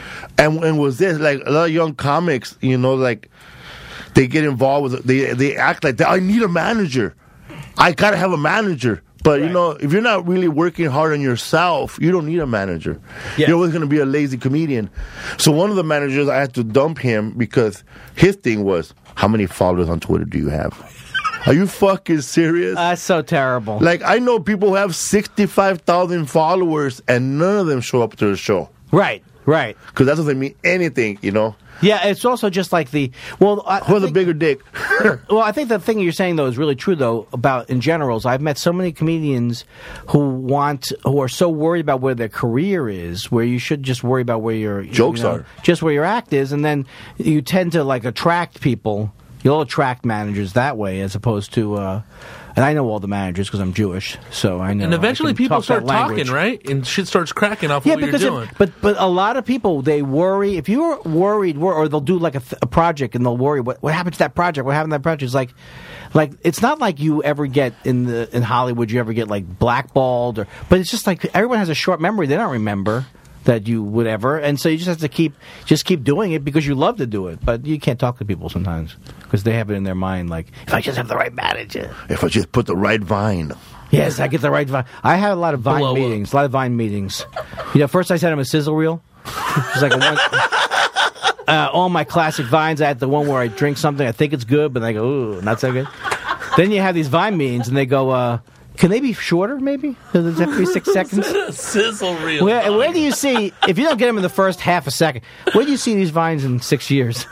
[SPEAKER 2] and and was this like a lot of young comics, you know, like they get involved with they they act like I need a manager, I gotta have a manager. But, you know, if you're not really working hard on yourself, you don't need a manager.
[SPEAKER 1] Yeah.
[SPEAKER 2] You're always going to be a lazy comedian. So one of the managers, I had to dump him because his thing was, how many followers on Twitter do you have? Are you fucking serious?
[SPEAKER 1] That's so terrible.
[SPEAKER 2] Like, I know people who have sixty-five thousand followers and none of them show up to the show.
[SPEAKER 1] right, right.
[SPEAKER 2] Because that doesn't mean anything, you know?
[SPEAKER 1] Yeah, it's also just like the well. I,
[SPEAKER 2] Who
[SPEAKER 1] I
[SPEAKER 2] has a
[SPEAKER 1] think-
[SPEAKER 2] bigger dick?
[SPEAKER 1] Well, I think the thing you're saying though is really true though about in general. Is I've met so many comedians who want who are so worried about where their career is, where you should just worry about where your you
[SPEAKER 2] Jokes
[SPEAKER 1] know,
[SPEAKER 2] are.
[SPEAKER 1] just where your act is, and then you tend to like attract people. You'll attract managers that way as opposed to. Uh, and I know all the managers because I'm Jewish, so I know.
[SPEAKER 3] And eventually
[SPEAKER 1] I can
[SPEAKER 3] people
[SPEAKER 1] talk
[SPEAKER 3] start
[SPEAKER 1] that language.
[SPEAKER 3] talking, right? And shit starts cracking off
[SPEAKER 1] Yeah,
[SPEAKER 3] of what
[SPEAKER 1] because
[SPEAKER 3] you're
[SPEAKER 1] if-
[SPEAKER 3] doing.
[SPEAKER 1] but but a lot of people they worry if you're worried wor- or they'll do like a, th- a project and they'll worry what what happened to that project what happened to that project it's like like it's not like you ever get in the in Hollywood you ever get like blackballed or but it's just like everyone has a short memory they don't remember that you would ever, and so you just have to keep just keep doing it because you love to do it. But you can't talk to people sometimes because they have it in their mind, like if I just have the right manager,
[SPEAKER 2] If I just put the right vine.
[SPEAKER 1] yes, I get the right Vine. I had a lot of Vine
[SPEAKER 3] Blow up.
[SPEAKER 1] meetings, a lot of Vine meetings. You know, first I sent him a sizzle reel. It's like a one. Uh, all my classic Vines. I had the one where I drink something, I think it's good, but I go, ooh, not so good. Then you have these Vine meetings, and they go, uh, can they be shorter, maybe? Does it have to be six seconds?
[SPEAKER 3] Sizzle reel.
[SPEAKER 1] Where, where do you see, if you don't get them in the first half a second, where do you see these Vines in six years?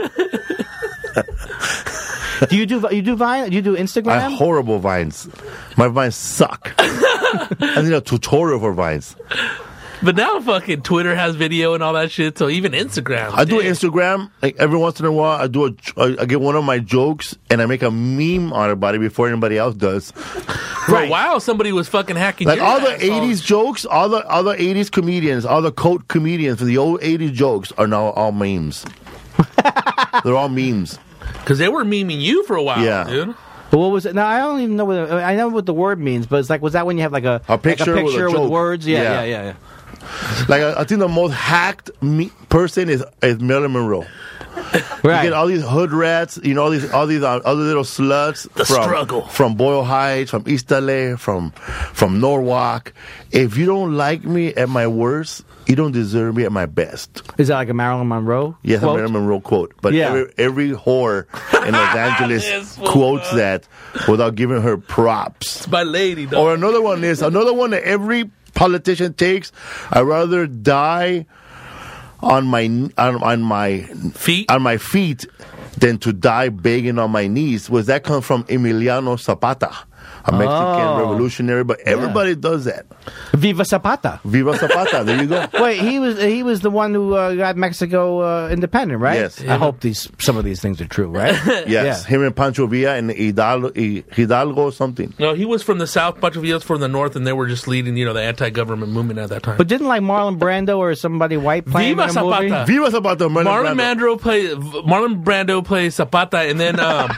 [SPEAKER 1] do you do you do Vine? Do you do
[SPEAKER 2] I
[SPEAKER 1] Instagram?
[SPEAKER 2] have horrible vines. My vines suck. I need a tutorial for vines.
[SPEAKER 3] But now fucking Twitter has video and all that shit, so even Instagram.
[SPEAKER 2] I do
[SPEAKER 3] damn.
[SPEAKER 2] Instagram like every once in a while. I do a, I get one of my jokes and I make a meme on about it before anybody else does.
[SPEAKER 3] For a while, somebody was fucking hacking
[SPEAKER 2] Like
[SPEAKER 3] your
[SPEAKER 2] all the
[SPEAKER 3] ass
[SPEAKER 2] eighties jokes, all the all the eighties comedians, all the cult comedians for the old eighties jokes are now all memes. They're all memes.
[SPEAKER 3] Because they were memeing you for a while,
[SPEAKER 2] Yeah.
[SPEAKER 3] dude.
[SPEAKER 1] But what was it? No, I don't even know what I know what the word means. But it's like, was that when you have like a
[SPEAKER 2] A picture
[SPEAKER 1] like a
[SPEAKER 2] with a
[SPEAKER 1] picture with,
[SPEAKER 2] joke.
[SPEAKER 1] words? Yeah,
[SPEAKER 2] Yeah.
[SPEAKER 1] yeah, yeah, yeah.
[SPEAKER 2] Like I, I think the most hacked me- person is is Marilyn Monroe. You
[SPEAKER 1] Right.
[SPEAKER 2] get all these hood rats, you know, all these all these uh, other little sluts
[SPEAKER 3] The
[SPEAKER 2] from
[SPEAKER 3] struggle.
[SPEAKER 2] from Boyle Heights, from East L A, from from Norwalk. If you don't like me at my worst, you don't deserve me at my best.
[SPEAKER 1] Is that like a Marilyn Monroe?
[SPEAKER 2] Yes,
[SPEAKER 1] quote?
[SPEAKER 2] a Marilyn Monroe quote. But
[SPEAKER 1] Yeah.
[SPEAKER 2] every every whore in Los Angeles
[SPEAKER 3] Yes,
[SPEAKER 2] quotes
[SPEAKER 3] well,
[SPEAKER 2] that without giving her props.
[SPEAKER 3] It's my lady, dog.
[SPEAKER 2] Or another one is another one that every politician takes. I'd rather die on my on, on my
[SPEAKER 3] Feet?
[SPEAKER 2] on my feet than to die begging on my knees. Was that come from Emiliano Zapata, a Mexican
[SPEAKER 1] Oh.
[SPEAKER 2] revolutionary? But everybody does that.
[SPEAKER 1] Viva Zapata.
[SPEAKER 2] Viva Zapata. There you go.
[SPEAKER 1] Wait, he was he was the one who uh, got Mexico uh, independent, right?
[SPEAKER 2] Yes.
[SPEAKER 1] I hope these some of these things are true, right?
[SPEAKER 2] Yes,
[SPEAKER 1] Yeah.
[SPEAKER 2] him and Pancho Villa and Hidalgo, Hidalgo something.
[SPEAKER 3] No, he was from the south, bunch of Villas from the north, and they were just leading, you know, the anti-government movement at that time.
[SPEAKER 1] But didn't like Marlon Brando or somebody white play him
[SPEAKER 3] Viva
[SPEAKER 1] in a movie?
[SPEAKER 3] Zapata.
[SPEAKER 2] Viva Zapata. Marlon
[SPEAKER 3] Marlon
[SPEAKER 2] Brando.
[SPEAKER 3] Brando play Marlon Brando plays Zapata, and then um,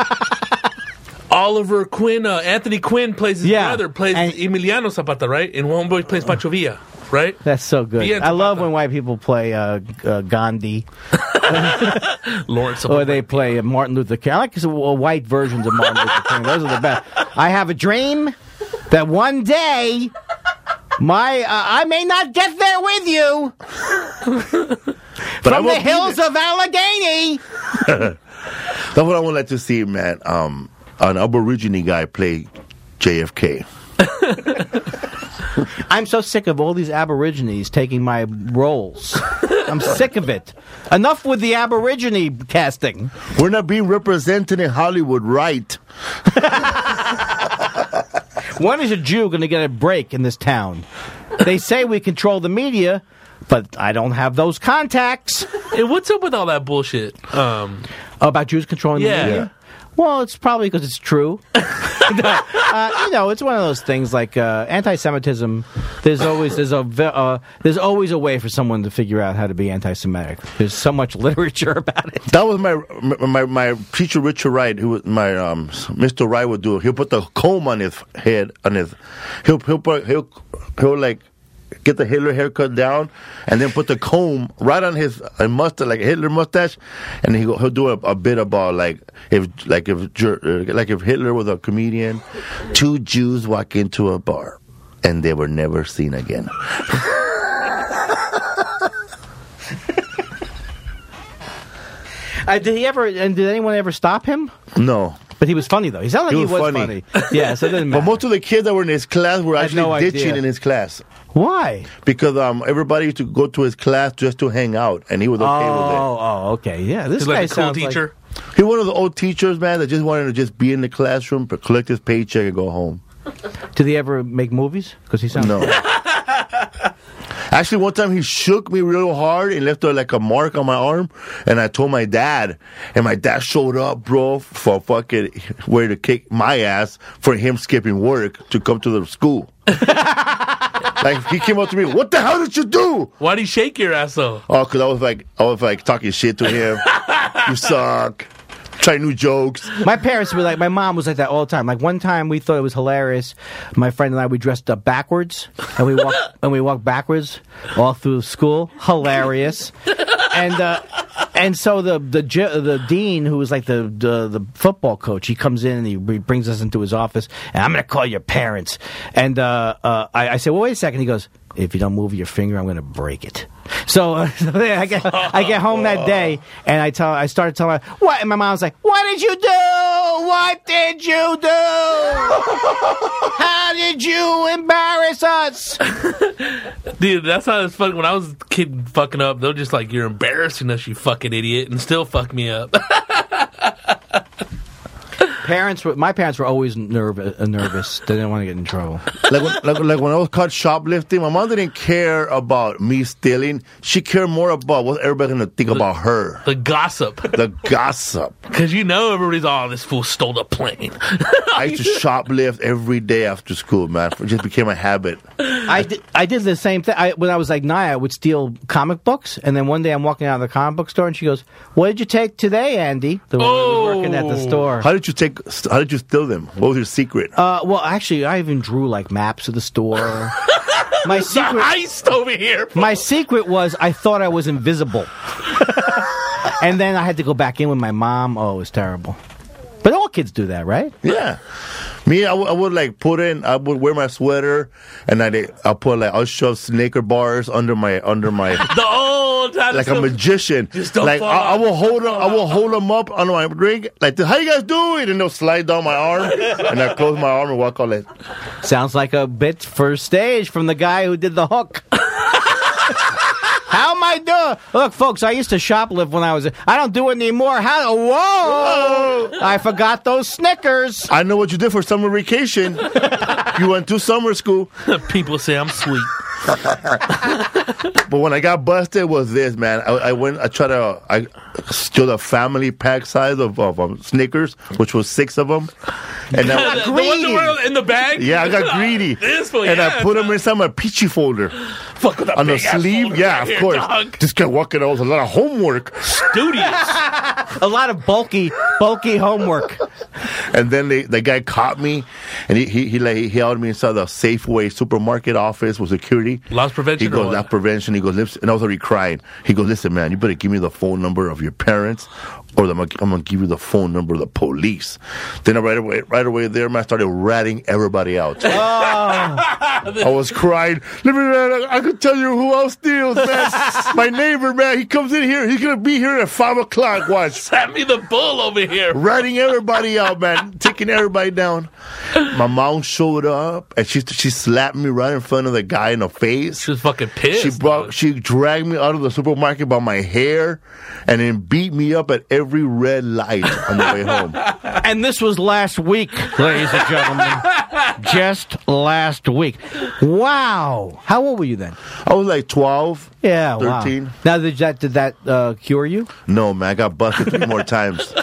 [SPEAKER 3] Oliver Quinn, uh, Anthony Quinn plays his
[SPEAKER 1] Yeah,
[SPEAKER 3] brother, plays
[SPEAKER 1] and-
[SPEAKER 3] Emiliano Zapata, right? And Homeboy plays Pancho Villa, right?
[SPEAKER 1] That's so good.
[SPEAKER 3] Villa and
[SPEAKER 1] I love
[SPEAKER 3] Zapata.
[SPEAKER 1] when white people play uh, uh, Gandhi
[SPEAKER 3] Lawrence.
[SPEAKER 1] or they play uh, Martin Luther King. I like some uh, white versions of Martin Luther King. Those are the best. I have a dream that one day my uh, I may not get there with you
[SPEAKER 2] But I
[SPEAKER 1] from
[SPEAKER 2] will
[SPEAKER 1] the
[SPEAKER 2] be
[SPEAKER 1] hills
[SPEAKER 2] there.
[SPEAKER 1] of Allegheny.
[SPEAKER 2] That's what I would like to see, man. Um, an Aborigine guy play J F K.
[SPEAKER 1] I'm so sick of all these Aborigines taking my roles. I'm sick of it. Enough with the Aborigine casting.
[SPEAKER 2] We're not being represented in Hollywood right.
[SPEAKER 1] When is a Jew going to get a break in this town? They say we control the media, but I don't have those contacts.
[SPEAKER 3] Hey, what's up with all that bullshit? Um,
[SPEAKER 1] Oh, about Jews controlling
[SPEAKER 3] Yeah.
[SPEAKER 1] the media? Well, it's probably because it's true. uh, you know, it's one of those things like uh, anti-Semitism. There's always there's a ve- uh, there's always a way for someone to figure out how to be anti-Semitic. There's so much literature about it.
[SPEAKER 2] That was my my my teacher Richard Wright, who was my um Mister Wright would do. He'll put the comb on his head, on his he'll he'll put, he'll he'll like get the Hitler haircut down, and then put the comb right on his uh, mustache, like a Hitler mustache, and he'll he'll do a, a bit about like if like if Jer- uh, like if Hitler was a comedian, two Jews walk into a bar, and they were never seen again.
[SPEAKER 1] Uh, did he ever? And did anyone ever stop him?
[SPEAKER 2] No.
[SPEAKER 1] But he was funny though. He sounded like
[SPEAKER 2] He
[SPEAKER 1] he
[SPEAKER 2] was
[SPEAKER 1] was,
[SPEAKER 2] funny.
[SPEAKER 1] funny. Yeah, so it doesn't matter.
[SPEAKER 2] But most of the kids that were in his class were
[SPEAKER 1] I had
[SPEAKER 2] actually
[SPEAKER 1] no
[SPEAKER 2] ditching
[SPEAKER 1] idea.
[SPEAKER 2] in his class.
[SPEAKER 1] Why?
[SPEAKER 2] Because um, everybody used to go to his class just to hang out, and he was okay
[SPEAKER 1] oh, oh, okay. Yeah, this
[SPEAKER 3] he's
[SPEAKER 1] guy
[SPEAKER 3] like a cool
[SPEAKER 1] sounds
[SPEAKER 3] teacher.
[SPEAKER 2] with it. He was one of the old teachers, man, that just wanted to just be in the classroom, collect his paycheck, and go home.
[SPEAKER 1] Like, did he ever make movies? Because he sounds
[SPEAKER 2] No. Actually, one time he shook me real hard and left a, like a mark on my arm, and I told my dad, and my dad showed up, bro, for fucking where to kick my ass for him skipping work to come to the school. Like he came up to me, what the hell did you do?
[SPEAKER 3] Why'd he shake your ass though?
[SPEAKER 2] Oh, because I was like, I was like talking shit to him. You suck. try new jokes.
[SPEAKER 1] My parents were like, my mom was like that all the time. Like one time, we thought it was hilarious. My friend and I, we dressed up backwards, and we walked and we walked backwards all through school. Hilarious, and uh, and so the the ge- the dean, who was like the, the the football coach, he comes in and he brings us into his office, and I'm going to call your parents. And uh, uh, I, I said, well, wait a second. He goes, if you don't move your finger, I'm going to break it. So, uh, so I get I get home that day, and I tell I started telling her what, and my mom's like, "What did you do? What did you do? How did you embarrass us?"
[SPEAKER 3] Dude, that's how it's funny. When I was a kid fucking up, they're just like, "You're embarrassing us, you fucking idiot," and still fuck me up.
[SPEAKER 1] Parents were, my parents were always nervous. Uh, nervous. They didn't want to get in trouble.
[SPEAKER 2] Like when, like, like when I was caught shoplifting, my mom didn't care about me stealing. She cared more about what everybody's going to think about her.
[SPEAKER 3] The gossip.
[SPEAKER 2] The gossip.
[SPEAKER 3] Because you know everybody's, oh, this fool stole the plane.
[SPEAKER 2] I used to shoplift every day after school, man. It just became a habit.
[SPEAKER 1] I did, I did the same thing. I, when I was like nine, I would steal comic books, and then one day I'm walking out of the comic book store, and she goes, "What did you take today, Andy?" The one who was working at the store.
[SPEAKER 2] How did you take? How did you steal them? What was your secret?
[SPEAKER 1] Uh, well, actually, I even drew like maps of the store. My secret,
[SPEAKER 3] the heist over here.
[SPEAKER 1] my secret was I thought I was invisible, and then I had to go back in with my mom. Oh, it was terrible. But all kids do that, right?
[SPEAKER 2] Yeah. Me, I, w- I would like put in. I would wear my sweater, and I I put like I'll shove Snicker bars under my under my
[SPEAKER 3] The old time.
[SPEAKER 2] like a magician.
[SPEAKER 3] Just don't
[SPEAKER 2] like
[SPEAKER 3] fall
[SPEAKER 2] I, I
[SPEAKER 3] out.
[SPEAKER 2] will hold them. I will hold them up on my ring. Like, how you guys doing? And they'll slide down my arm, and I close my arm and walk out like.
[SPEAKER 1] Sounds like a bit first stage from the guy who did the hook. How am I doing? Look, folks, I used to shoplift when I was. I don't do it anymore. How? Whoa! I forgot those Snickers.
[SPEAKER 2] I know what you did for summer vacation. You went to summer school.
[SPEAKER 3] People say I'm sweet.
[SPEAKER 2] But when I got busted, was this, man? I, I went. I tried to. I stole a family pack size of, of um, Snickers, which was six of them, and I,
[SPEAKER 3] The ones that were in the bag?
[SPEAKER 2] yeah, I got greedy,
[SPEAKER 3] This fool,
[SPEAKER 2] and
[SPEAKER 3] yeah,
[SPEAKER 2] I put them inside my peachy folder
[SPEAKER 3] Fuck with a
[SPEAKER 2] on the
[SPEAKER 3] big ass
[SPEAKER 2] sleeve.
[SPEAKER 3] folder
[SPEAKER 2] Yeah,
[SPEAKER 3] right
[SPEAKER 2] of
[SPEAKER 3] here,
[SPEAKER 2] course.
[SPEAKER 3] dog.
[SPEAKER 2] This guy walking out was a lot of homework,
[SPEAKER 3] Studious.
[SPEAKER 1] A lot of bulky, bulky homework.
[SPEAKER 2] and then they, the guy caught me, and he he he, like, he held me inside the Safeway supermarket office with security.
[SPEAKER 3] Loss prevention
[SPEAKER 2] He
[SPEAKER 3] or
[SPEAKER 2] goes,
[SPEAKER 3] what?
[SPEAKER 2] "Loss prevention." He goes, "Lips," and I was already crying. He goes, "Listen, man, you better give me the phone number of your parents, or I'm gonna, I'm gonna give you the phone number of the police." Then I right away, right away there, man, I started ratting everybody out.
[SPEAKER 1] Oh.
[SPEAKER 2] I was crying. Let me, man, I, I could tell you who else steals, man. My neighbor, man, he comes in here. He's gonna be here at five o'clock. Watch.
[SPEAKER 3] Send me the bull over here.
[SPEAKER 2] Ratting everybody out, man. Taking everybody down. My mom showed up, and she she slapped me right in front of the guy in the face.
[SPEAKER 3] She was fucking pissed.
[SPEAKER 2] She brought, she dragged me out of the supermarket by my hair, and then beat me up at every red light on the way home.
[SPEAKER 1] And this was last week, ladies and gentlemen. Just last week. Wow. How old were you then?
[SPEAKER 2] I was like twelve.
[SPEAKER 1] Yeah,
[SPEAKER 2] thirteen.
[SPEAKER 1] Wow. Now, did that, did that uh, cure you?
[SPEAKER 2] No, man, I got busted three more times.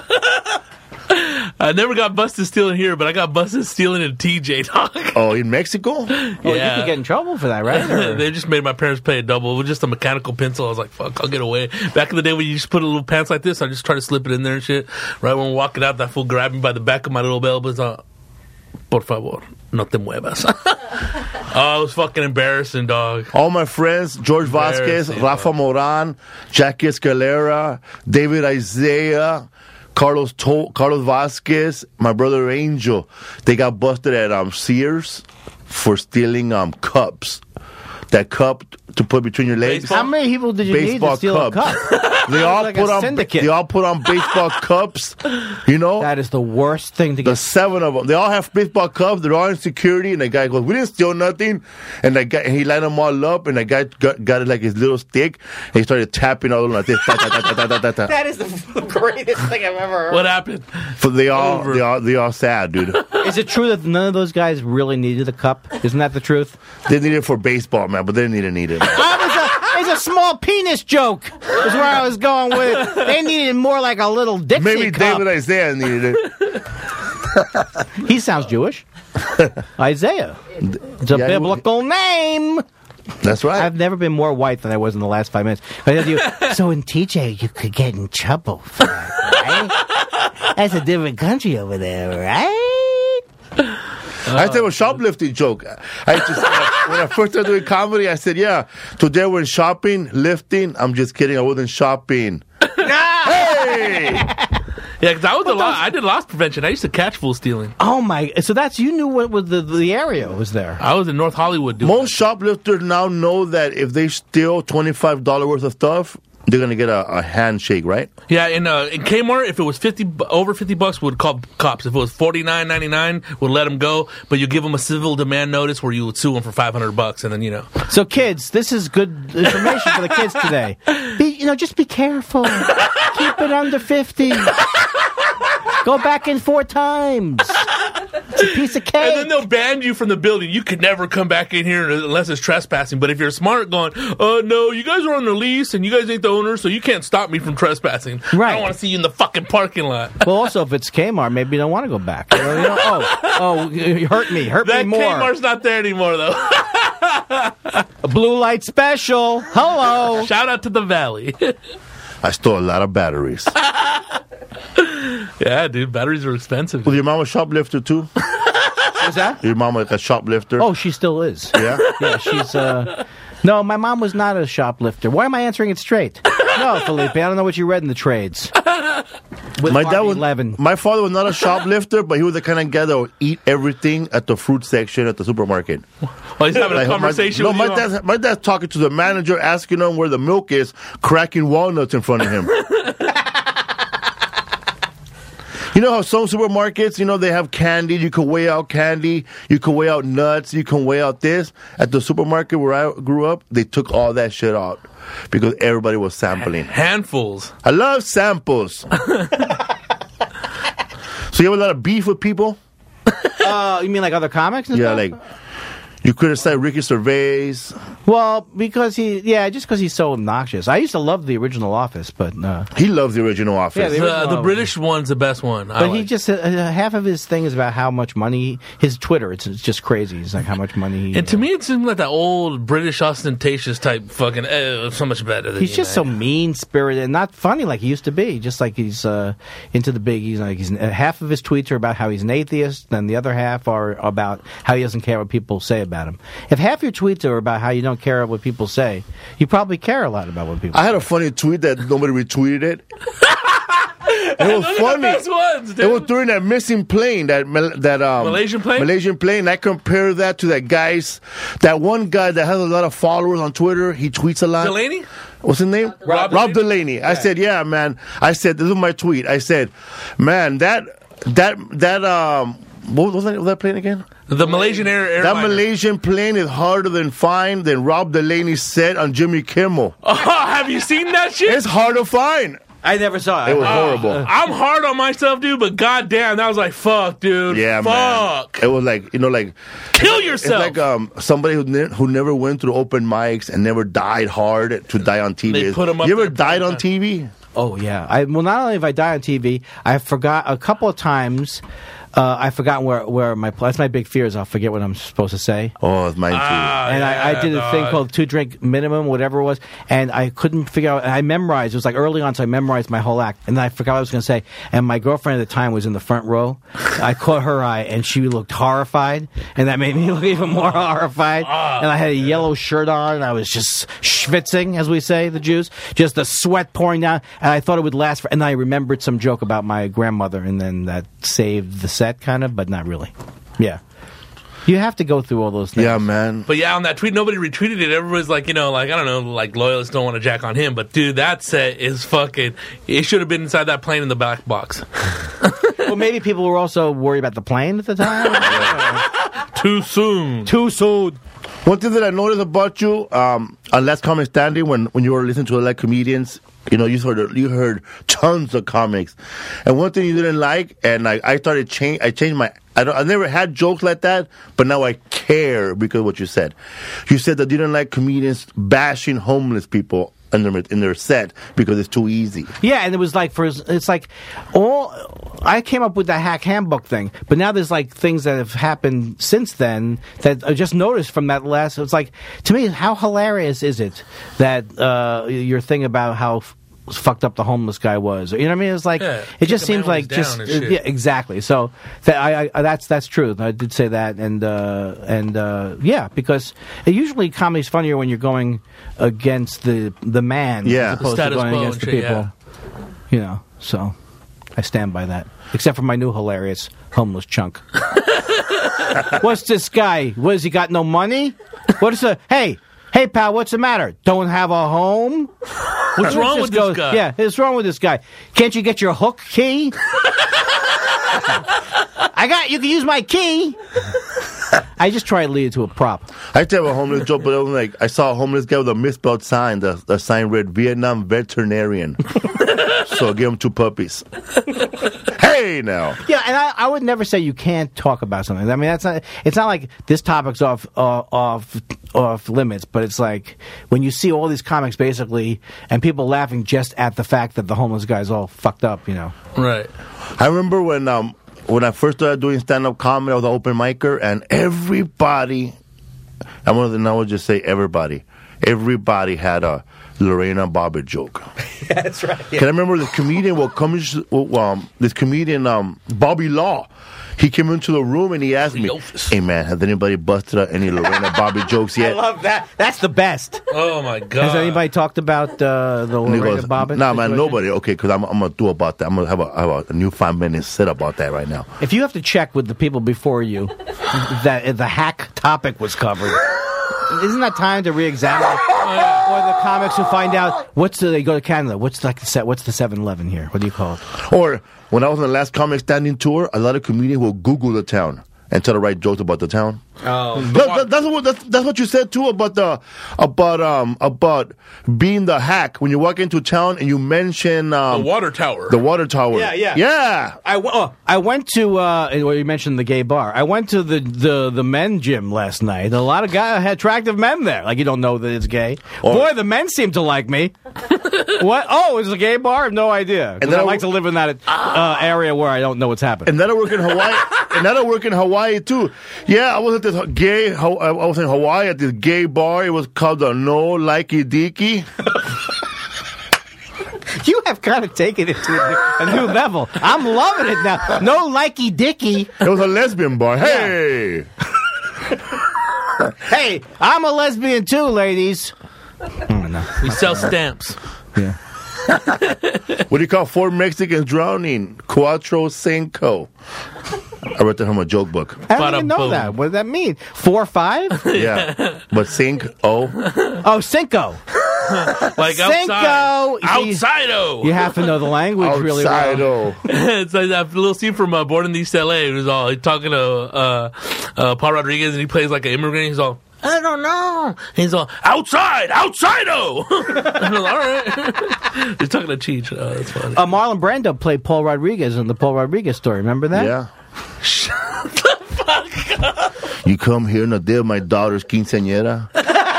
[SPEAKER 3] I never got busted stealing here, but I got busted stealing in T J, dog.
[SPEAKER 2] Oh, in Mexico?
[SPEAKER 1] Oh, you could get in trouble for that, right? Or-
[SPEAKER 3] They just made my parents pay a double. It was just a mechanical pencil. I was like, fuck, I'll get away. Back in the day when you just put a little pants like this, I just try to slip it in there and shit. Right when we're walking out, that fool grabbed me by the back of my little belt. But it's like, por favor, no te muevas. Oh, it was fucking embarrassing, dog.
[SPEAKER 2] All my friends, George Vasquez,
[SPEAKER 3] Embarrassing,
[SPEAKER 2] Rafa Moran, Jackie Escalera, David Isaiah, Carlos to- Carlos Vasquez, my brother Angel, they got busted at um, Sears for stealing um, cups. That cup to put between your legs.
[SPEAKER 3] Baseball?
[SPEAKER 1] How many people did you
[SPEAKER 2] Baseball
[SPEAKER 1] need to steal a
[SPEAKER 2] cups.
[SPEAKER 1] cup?
[SPEAKER 2] They all
[SPEAKER 1] Like
[SPEAKER 2] put
[SPEAKER 1] a
[SPEAKER 2] on.
[SPEAKER 1] syndicate.
[SPEAKER 2] They all put on baseball cups. You know.
[SPEAKER 1] That is the worst thing to
[SPEAKER 2] The
[SPEAKER 1] get.
[SPEAKER 2] seven of them. They all have baseball cups. They're all in security. And the guy goes, "We didn't steal nothing." And the guy, he lined them all up. And the guy got, got it like his little stick. And he started tapping all of them like this. Ta, ta, ta, ta, ta, ta, ta.
[SPEAKER 1] That is the greatest thing I've ever heard.
[SPEAKER 3] What happened?
[SPEAKER 2] So they all,
[SPEAKER 3] Over.
[SPEAKER 2] they all, they all sad, dude.
[SPEAKER 1] Is it true that none of those guys really needed a cup? Isn't that the truth?
[SPEAKER 2] They need it for baseball, man, but they didn't need to need it.
[SPEAKER 1] That was a, it's a small penis joke. Is where I was going with it. They needed more like a little Dixie
[SPEAKER 2] Maybe
[SPEAKER 1] cup.
[SPEAKER 2] David Isaiah needed it.
[SPEAKER 1] He sounds Jewish. Isaiah. It's a
[SPEAKER 2] Yeah,
[SPEAKER 1] biblical name.
[SPEAKER 2] That's right.
[SPEAKER 1] I've never been more white than I was in the last five minutes. I said to you, so in T J, you could get in trouble for that, right? That's a different country over there, right?
[SPEAKER 2] I tell a shoplifting joke. I just when I first started doing comedy, I said, "Yeah, today we're shopping, lifting." I'm just kidding. I wasn't shopping. Hey.
[SPEAKER 3] Yeah, because I was a lot. I did loss prevention. I used to catch fool stealing.
[SPEAKER 1] Oh my! So that's you knew what was the the area was there.
[SPEAKER 3] I was in North Hollywood doing
[SPEAKER 2] Most shoplifters now know that if they steal twenty-five dollars worth of stuff, they're gonna get a, a handshake, right?
[SPEAKER 3] Yeah, in uh, in Kmart, if it was fifty bu- over fifty bucks, would call cops. If it was forty nine ninety nine, would let them go. But you give them a civil demand notice where you would sue them for five hundred bucks, and then you know.
[SPEAKER 1] So kids, this is good information for the kids today. Be, you know, just be careful. Keep it under fifty. Go back in four times. It's a piece of cake.
[SPEAKER 3] And then they'll ban you from the building. You could never come back in here unless it's trespassing. But if you're smart, going, oh, no, you guys are on the lease and you guys ain't the owners, so you can't stop me from trespassing.
[SPEAKER 1] Right.
[SPEAKER 3] I don't want to see you in the fucking parking lot.
[SPEAKER 1] Well, also, if it's Kmart, maybe you don't want to go back. You know, you know, oh, oh, you hurt me. Hurt
[SPEAKER 3] That
[SPEAKER 1] me more.
[SPEAKER 3] Kmart's not there anymore, though.
[SPEAKER 1] A blue light special. Hello.
[SPEAKER 3] Shout out to the Valley.
[SPEAKER 2] I stole a lot of batteries.
[SPEAKER 3] Yeah, dude, batteries are expensive.
[SPEAKER 2] Was your mom a shoplifter too?
[SPEAKER 1] What's that?
[SPEAKER 2] Your mom like a shoplifter?
[SPEAKER 1] Oh, she still is.
[SPEAKER 2] Yeah?
[SPEAKER 1] Yeah, she's, uh... No, my mom was not a shoplifter. Why am I answering it straight? No, Felipe, I don't know what you read in the trades. With
[SPEAKER 2] My dad was,
[SPEAKER 1] eleven.
[SPEAKER 2] my father was not a shoplifter, but he was the kind of guy that would eat everything at the fruit section at the supermarket.
[SPEAKER 3] Well, he's having a
[SPEAKER 2] Like,
[SPEAKER 3] conversation
[SPEAKER 2] my,
[SPEAKER 3] with
[SPEAKER 2] no,
[SPEAKER 3] you.
[SPEAKER 2] my dad's, my dad's talking to the manager, asking him where the milk is, cracking walnuts in front of him. You know how some supermarkets, you know, they have candy. You can weigh out candy. You can weigh out nuts. You can weigh out this. At the supermarket where I grew up, they took all that shit out because everybody was sampling.
[SPEAKER 3] Handfuls.
[SPEAKER 2] I love samples. So you have a lot of beef with people?
[SPEAKER 1] Uh, you mean like other comics and
[SPEAKER 2] Yeah,
[SPEAKER 1] stuff?
[SPEAKER 2] like you criticize Ricky Gervais.
[SPEAKER 1] Well, because he... Yeah, just because he's so obnoxious. I used to love the original Office, but... Uh,
[SPEAKER 2] He loves the original Office.
[SPEAKER 1] Yeah,
[SPEAKER 3] The,
[SPEAKER 1] original
[SPEAKER 3] the
[SPEAKER 1] one.
[SPEAKER 3] British one's the best one. I
[SPEAKER 1] But he
[SPEAKER 3] like.
[SPEAKER 1] just... Uh, half of his thing is about how much money... His Twitter, it's, it's just crazy. It's like how much money... He,
[SPEAKER 3] And to
[SPEAKER 1] uh,
[SPEAKER 3] me, it seems like that old British ostentatious type fucking, uh, so much better than
[SPEAKER 1] He's
[SPEAKER 3] you,
[SPEAKER 1] just so
[SPEAKER 3] man.
[SPEAKER 1] mean-spirited and not funny like he used to be. Just like he's uh, into the big... He's like he's, uh, half of his tweets are about how he's an atheist, then the other half are about how he doesn't care what people say about him. If half your tweets are about how you don't care what people say, you probably care a lot about what people
[SPEAKER 2] I had a funny tweet that nobody retweeted it. It was
[SPEAKER 3] Those are
[SPEAKER 2] funny.
[SPEAKER 3] the best ones, dude.
[SPEAKER 2] It was during that missing plane, that Mal- that um,
[SPEAKER 3] Malaysian plane?
[SPEAKER 2] Malaysian plane. I compare that to that guy's, that one guy that has a lot of followers on Twitter. He tweets a lot.
[SPEAKER 3] Delaney?
[SPEAKER 2] What's his name?
[SPEAKER 3] Rob
[SPEAKER 2] Rob
[SPEAKER 3] Delaney?
[SPEAKER 2] Delaney. I said, yeah, man. I said, this is my tweet. I said, man, that that that um, what was that, was that plane again?
[SPEAKER 3] The Malaysian Air
[SPEAKER 2] That
[SPEAKER 3] airliner.
[SPEAKER 2] Malaysian plane is harder than find than Rob Delaney said on Jimmy Kimmel.
[SPEAKER 3] Oh, have you seen that shit?
[SPEAKER 2] It's hard to find.
[SPEAKER 1] I never saw it.
[SPEAKER 2] It was horrible.
[SPEAKER 3] I'm hard on myself, dude, but goddamn, that was like, fuck, dude.
[SPEAKER 2] Yeah,
[SPEAKER 3] fuck.
[SPEAKER 2] man. It was like, you know, like
[SPEAKER 3] Kill
[SPEAKER 2] it's
[SPEAKER 3] yourself.
[SPEAKER 2] like um somebody who ne- who never went through open mics and never died hard to die on T V.
[SPEAKER 3] They put 'em up
[SPEAKER 2] You ever
[SPEAKER 3] there
[SPEAKER 2] died
[SPEAKER 3] prime
[SPEAKER 2] on T V?
[SPEAKER 1] Oh yeah. I well, not only have I died on T V, I forgot a couple of times. Uh, I forgot where where my that's my big fear is I'll forget what I'm supposed to say.
[SPEAKER 2] Oh, it's mine too.
[SPEAKER 3] Ah,
[SPEAKER 1] And I, I
[SPEAKER 3] yeah,
[SPEAKER 1] did a thing
[SPEAKER 3] dog.
[SPEAKER 1] called two drink minimum, whatever it was, and I couldn't figure out. And I memorized. It was like early on, so I memorized my whole act, and then I forgot what I was going to say. And my girlfriend at the time was in the front row. I caught her eye, and she looked horrified, and that made me look even more horrified. And I had a yellow shirt on, and I was just schwitzing, as we say, the Jews, just the sweat pouring down. And I thought it would last. For, and I remembered some joke about my grandmother, and then that saved the set, kind of, but not really. Yeah. You have to go through all those things.
[SPEAKER 2] Yeah, man.
[SPEAKER 3] But yeah, on that tweet, nobody retweeted it. Everybody's like, you know, like, I don't know, like, loyalists don't want to jack on him. But, dude, that set is fucking... It should have been inside that plane in the back box.
[SPEAKER 1] Well, maybe people were also worried about the plane at the time.
[SPEAKER 3] Too soon.
[SPEAKER 1] Too soon.
[SPEAKER 2] One thing that I noticed about you, um, on Last Comic Standing, when, when you were listening to like comedians, you know, you heard you heard tons of comics, and one thing you didn't like, and I, I started change. I changed my. I don't. I never had jokes like that, but now I care because of what you said. You said that you didn't like comedians bashing homeless people in their in their set because it's too easy.
[SPEAKER 1] Yeah, and it was like for it's like all I came up with the hack handbook thing, but now there's like things that have happened since then that I just noticed from that last. It's like to me, how hilarious is it that uh, your thing about how fucked up the homeless guy was. You know what I mean? It's like
[SPEAKER 3] Yeah,
[SPEAKER 1] it just
[SPEAKER 3] kick a man
[SPEAKER 1] seems
[SPEAKER 3] when
[SPEAKER 1] like
[SPEAKER 3] he's down
[SPEAKER 1] just
[SPEAKER 3] and shit.
[SPEAKER 1] yeah, exactly. So th- I, I, that's that's true. I did say that, and uh, and uh, yeah, because it usually comedy's funnier when you're going against the the man,
[SPEAKER 2] Yeah.
[SPEAKER 1] as opposed
[SPEAKER 3] Status
[SPEAKER 1] to going
[SPEAKER 3] quo
[SPEAKER 1] against the
[SPEAKER 3] and shit,
[SPEAKER 1] people.
[SPEAKER 3] yeah.
[SPEAKER 1] You know, so I stand by that. Except for my new hilarious homeless chunk. What's this guy? What has he got? No money? What is the? Hey, hey, pal, what's the matter? Don't have a home?
[SPEAKER 3] What's wrong
[SPEAKER 1] Just
[SPEAKER 3] with
[SPEAKER 1] go-
[SPEAKER 3] this guy?
[SPEAKER 1] Yeah, what's wrong with this guy? Can't you get your hook key? I got. You can use my key. I just try to lead it to a prop.
[SPEAKER 2] I used to have a homeless joke, but it was like I saw a homeless guy with a misspelled sign. The, the sign read Vietnam veterinarian. So I gave him two puppies. Hey now.
[SPEAKER 1] Yeah, and I, I would never say you can't talk about something. I mean, that's not. It's not like this topic's off uh, off off limits, but it's like when you see all these comics basically, and people laughing just at the fact that the homeless guy's all fucked up. You know.
[SPEAKER 3] Right.
[SPEAKER 2] I remember when um when I first started doing stand up comedy, I was an open micer, and everybody, I want to now just say everybody, everybody had a Lorena Bobbitt joke.
[SPEAKER 1] Yeah, that's right.
[SPEAKER 2] Can I remember the comedian? Well, come, um, this comedian um, Bobby Law. He came into the room and he asked me, "Hey man, has anybody busted out any Lorena Bobbitt jokes
[SPEAKER 1] I
[SPEAKER 2] yet?"
[SPEAKER 1] love that. That's the best.
[SPEAKER 3] Oh my god.
[SPEAKER 1] Has anybody talked about uh, the
[SPEAKER 2] And he
[SPEAKER 1] Lorena
[SPEAKER 2] goes,
[SPEAKER 1] Bobbitt?
[SPEAKER 2] "Nah, man,
[SPEAKER 1] situation?
[SPEAKER 2] nobody." Okay, because I'm, I'm gonna do about that. I'm gonna have a, have a new five minute set about that right now.
[SPEAKER 1] If you have to check with the people before you that the hack topic was covered, isn't that time to re-examine? Or the comics who find out what's the, they go to Canada. What's like the set? What's the seven eleven here? What do you call it?
[SPEAKER 2] Or when I was on the last comic standing tour, a lot of comedians will Google the town and try to write jokes about the town.
[SPEAKER 3] Oh.
[SPEAKER 2] That- that- that's what that's, that's what you said too about the about um about being the hack when you walk into town and you mention
[SPEAKER 3] The
[SPEAKER 2] um,
[SPEAKER 3] water tower.
[SPEAKER 2] the water tower.
[SPEAKER 1] Yeah, yeah.
[SPEAKER 2] yeah.
[SPEAKER 1] I, w- oh, I went to, uh, well, you mentioned the gay bar. I went to the, the, the men gym last night. A lot of guys had attractive men there. Like, you don't know that it's gay.
[SPEAKER 2] Or-
[SPEAKER 1] Boy, the men seem to like me. What? Oh, it's a gay bar? I have no idea. 'Cause
[SPEAKER 2] And then
[SPEAKER 1] I
[SPEAKER 2] I
[SPEAKER 1] like to live in that uh, area where I don't know what's happening.
[SPEAKER 2] And that'll work in Hawaii. And that'll work in Hawaii too. Yeah, I was at this gay. I was in Hawaii at this gay bar. It was called the No Likey Deaky.
[SPEAKER 1] You have kind of taken it to a new, a new level. I'm loving it now. No likey dicky.
[SPEAKER 2] It was a lesbian bar. Hey.
[SPEAKER 1] Hey, I'm a lesbian too, ladies. Oh, no.
[SPEAKER 3] we sell stamps.
[SPEAKER 1] Yeah.
[SPEAKER 2] What do you call four Mexicans drowning? Cuatro Cinco. I read that from a joke book.
[SPEAKER 1] I don't even
[SPEAKER 3] Bada
[SPEAKER 1] know
[SPEAKER 3] boom.
[SPEAKER 1] that. What does that mean? Four, five?
[SPEAKER 2] Yeah. But Cinco.
[SPEAKER 1] Oh, Cinco.
[SPEAKER 3] Like
[SPEAKER 1] Cinco.
[SPEAKER 3] outside.
[SPEAKER 1] You-
[SPEAKER 3] Outsido.
[SPEAKER 1] You have to know the language really well.
[SPEAKER 2] Outsido.
[SPEAKER 3] It's like that little scene from uh, Born in the East L A. It was all he's talking to uh, uh, Paul Rodriguez, and he plays like an immigrant. He's all, I don't know. He's all, outside, outsido. I was all right. He's talking to Cheech. Oh, that's funny.
[SPEAKER 1] Uh, Marlon Brando played Paul Rodriguez in the Paul Rodriguez story. Remember that?
[SPEAKER 2] Yeah. You come here on the day of my daughter's quinceañera?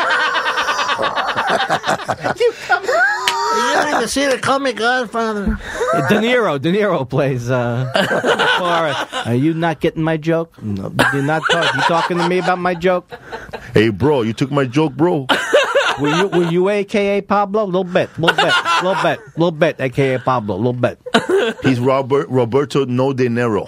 [SPEAKER 1] You come
[SPEAKER 2] You like to see the comic Godfather?
[SPEAKER 1] De Niro. De Niro plays. Uh, Paul. Are you not getting my joke? No, you're not talk, you talking to me about my joke?
[SPEAKER 2] Hey, bro, you took my joke, bro.
[SPEAKER 1] Were you, were you A K A Pablo? A little bit, little bit, little bit, little bit, A K A Pablo, a little bit.
[SPEAKER 2] He's Robert Roberto No De Niro.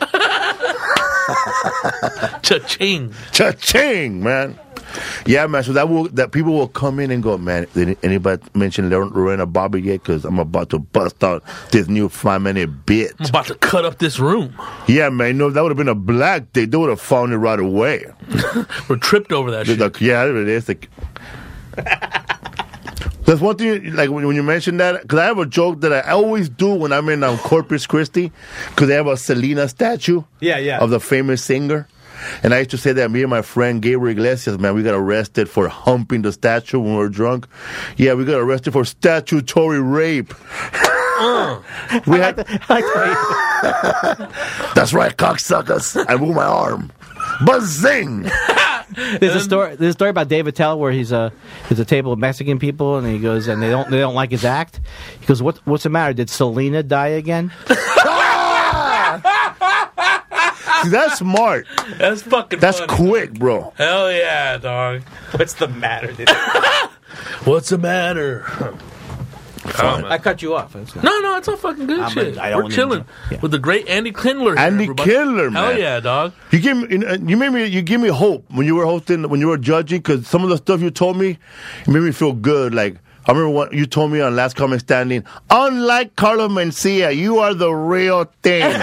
[SPEAKER 3] Cha-ching.
[SPEAKER 2] Cha-ching, man. Yeah, man. So that will that people will come in and go, man. Did anybody mention Lorena Bobbitt yet? Because I'm about to bust out this new five minute bit.
[SPEAKER 3] I'm about to cut up this room.
[SPEAKER 2] Yeah, man. No, that would have been a black day. They would have found it right away.
[SPEAKER 3] We're tripped over that
[SPEAKER 2] They're
[SPEAKER 3] shit.
[SPEAKER 2] like, yeah, it is. Like, that's one thing. Like when, when you mentioned that, because I have a joke that I always do when I'm in um, Corpus Christi, because they have a Selena statue.
[SPEAKER 1] Yeah, yeah.
[SPEAKER 2] Of the famous singer. And I used to say that me and my friend Gabriel Iglesias, man, we got arrested for humping the statue when we were drunk. Yeah, we got arrested for statutory rape.
[SPEAKER 3] Uh.
[SPEAKER 2] we had.
[SPEAKER 1] Like,
[SPEAKER 2] That's right, cocksuckers. I move my arm. Buzzing.
[SPEAKER 1] there's a story. There's a story about David Tell where he's a there's a table of Mexican people and he goes and they don't they don't like his act. He goes, what what's the matter? Did Selena die again?
[SPEAKER 2] See, that's smart.
[SPEAKER 3] That's fucking
[SPEAKER 2] That's
[SPEAKER 3] funny.
[SPEAKER 2] quick, bro.
[SPEAKER 3] Hell yeah, dog.
[SPEAKER 1] What's the matter?
[SPEAKER 3] What's the matter? Oh, man.
[SPEAKER 1] I cut you off. It's not-
[SPEAKER 3] No, no, it's all fucking good
[SPEAKER 1] I'm
[SPEAKER 3] shit.
[SPEAKER 1] a- I don't
[SPEAKER 3] We're chilling
[SPEAKER 1] enjoy- yeah.
[SPEAKER 3] with the great Andy Kindler. here,
[SPEAKER 2] Andy
[SPEAKER 3] everybody.
[SPEAKER 2] Kindler, man.
[SPEAKER 3] Hell yeah, dog.
[SPEAKER 2] You give me, you, know, you made me, you give me hope when you were hosting, when you were judging, because some of the stuff you told me, it made me feel good. Like I remember what you told me on Last Comic Standing. Unlike Carlos Mencia, you are the real thing.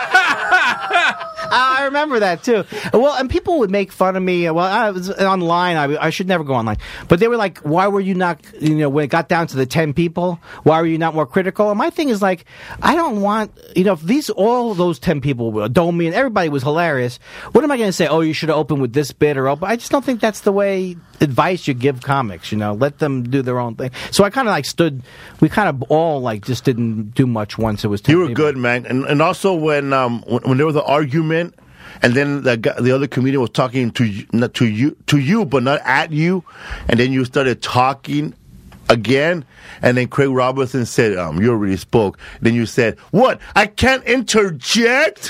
[SPEAKER 1] I remember that too. Well, and people would make fun of me. Well, I was online. I, I should never go online. But they were like, "Why were you not? You know, when it got down to the ten people, why were you not more critical?" And my thing is like, I don't want. You know, if these all those ten people were dome me and everybody was hilarious, what am I going to say? Oh, you should have opened with this bit or open. I just don't think that's the way advice you give comics. You know, let them do their own thing. So I kind of like stood. We kind of all like just didn't do much once it was ten
[SPEAKER 2] You were
[SPEAKER 1] people.
[SPEAKER 2] good, man. And and also when um when, when there was an argument. And then the guy, the other comedian was talking to you, not to you, to you, but not at you. And then you started talking again. And then Craig Robinson said, "Um, you already spoke." Then you said, "What? I can't interject."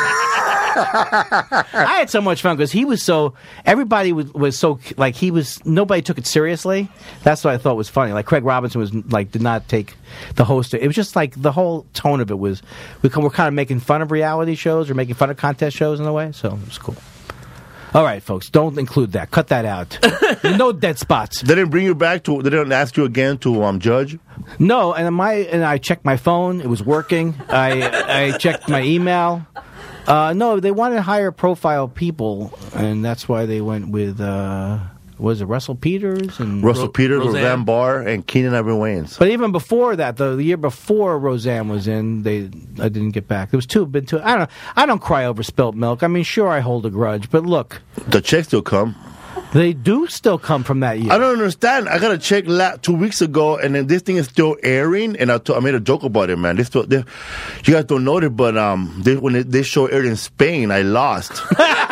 [SPEAKER 1] I had so much fun because he was so everybody was, was so like he was nobody took it seriously. That's what I thought was funny. Like Craig Robinson was like did not take the host. It was just like the whole tone of it was we come, we're kind of making fun of reality shows or making fun of contest shows in a way. So it was cool. All right, folks, don't include that. Cut that out. No dead spots.
[SPEAKER 2] They didn't bring you back to. They didn't ask you again to um judge.
[SPEAKER 1] No, and my and I checked my phone. It was working. I I checked my email. Uh, no, they wanted higher profile people, and that's why they went with, uh, was it Russell Peters? and
[SPEAKER 2] Russell
[SPEAKER 3] Ro-
[SPEAKER 2] Peters,
[SPEAKER 3] Roseanne.
[SPEAKER 2] Roseanne Barr, and Keenan Ivory Wayans.
[SPEAKER 1] But even before that, the, the year before Roseanne was in, they I didn't get back. There was two, been two. I don't. I don't cry over spilt milk. I mean, sure, I hold a grudge, but look,
[SPEAKER 2] The checks still come.
[SPEAKER 1] they do still come from that year.
[SPEAKER 2] I don't understand. I got a check la- two weeks ago, and then this thing is still airing. And I, t- I made a joke about it, man. This, still, they, you guys don't know it, but um, they, when it, this show aired in Spain, I lost.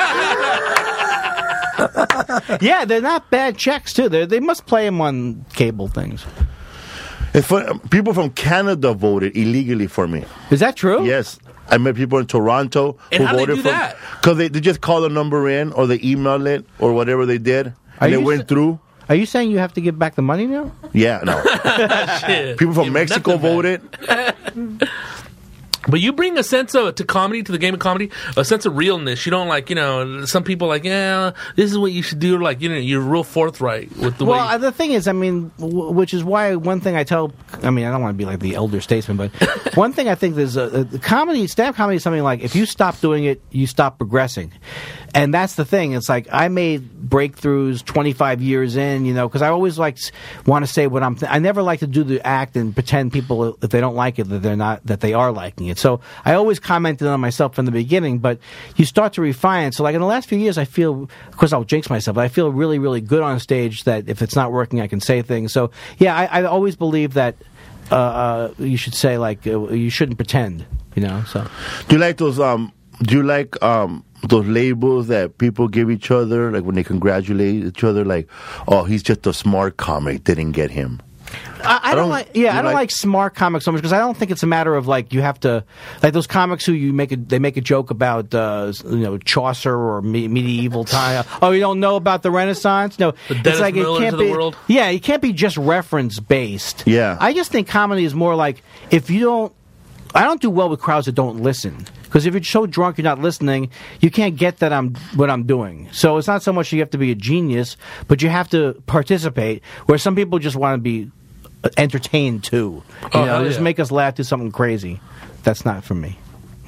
[SPEAKER 1] Yeah, they're not bad checks too. They they must play them on cable things.
[SPEAKER 2] It's fun. People from Canada voted illegally for me.
[SPEAKER 1] Is that true?
[SPEAKER 2] Yes. I met people in Toronto
[SPEAKER 3] And
[SPEAKER 2] who
[SPEAKER 3] how they
[SPEAKER 2] voted
[SPEAKER 3] do
[SPEAKER 2] for
[SPEAKER 3] that?
[SPEAKER 2] because they, they just call the number in or they email it or whatever they did,
[SPEAKER 1] Are
[SPEAKER 2] and it
[SPEAKER 1] you
[SPEAKER 2] went
[SPEAKER 1] s-
[SPEAKER 2] through.
[SPEAKER 1] Are you saying you have to give back the money now?
[SPEAKER 2] Yeah, no.
[SPEAKER 3] Shit.
[SPEAKER 2] People from
[SPEAKER 3] Give
[SPEAKER 2] Mexico
[SPEAKER 3] nothing back.
[SPEAKER 2] voted.
[SPEAKER 3] But you bring a sense of to comedy, to the game of comedy, a sense of realness. You don't like, you know, some people like, yeah, this is what you should do. Like, you know, you're real forthright with the
[SPEAKER 1] Well,
[SPEAKER 3] way.
[SPEAKER 1] uh, the thing is, I mean, w- which is why one thing I tell, I mean, I don't want to be like the elder statesman, but one thing I think is uh, uh, comedy, stand-up comedy is something like if you stop doing it, you stop progressing. And that's the thing. It's like I made breakthroughs twenty-five years in, you know, because I always like want to say what I'm. Th- I never like to do the act and pretend people if they don't like it that they're not that they are liking it. So I always commented on myself from the beginning, but you start to refine it. So like in the last few years, I feel, of course, I'll jinx myself, but I feel really, really good on stage. That if it's not working, I can say things. So yeah, I, I always believe that uh, uh, you should say like uh, you shouldn't pretend, you know. So
[SPEAKER 2] Do you like those? Um, do you like um those labels that people give each other, like when they congratulate each other, like, "Oh, he's just a smart comic, didn't get him."
[SPEAKER 1] I, I don't,
[SPEAKER 2] don't-
[SPEAKER 1] like. Yeah,
[SPEAKER 2] you
[SPEAKER 1] I don't
[SPEAKER 2] like-
[SPEAKER 1] like, smart comics so much because I don't think it's a matter of like you have to like those comics who you make a they make a joke about uh, you know Chaucer or me, medieval time. Oh, you don't know about the Renaissance? No,
[SPEAKER 3] The
[SPEAKER 1] it's
[SPEAKER 3] Dennis
[SPEAKER 1] like it
[SPEAKER 3] Millers
[SPEAKER 1] can't
[SPEAKER 3] of the
[SPEAKER 1] be.
[SPEAKER 3] world?
[SPEAKER 1] Yeah, it can't be just reference based.
[SPEAKER 2] Yeah.
[SPEAKER 1] I just think comedy is more like if you don't. I don't do well with crowds that don't listen because if you're so drunk you're not listening, you can't get that I'm what I'm doing. So it's not so much you have to be a genius, but you have to participate. Where some people just want to be entertained too. You
[SPEAKER 3] Oh,
[SPEAKER 1] know,
[SPEAKER 3] hell
[SPEAKER 1] just
[SPEAKER 3] yeah.
[SPEAKER 1] make us laugh, do something crazy. That's not for me.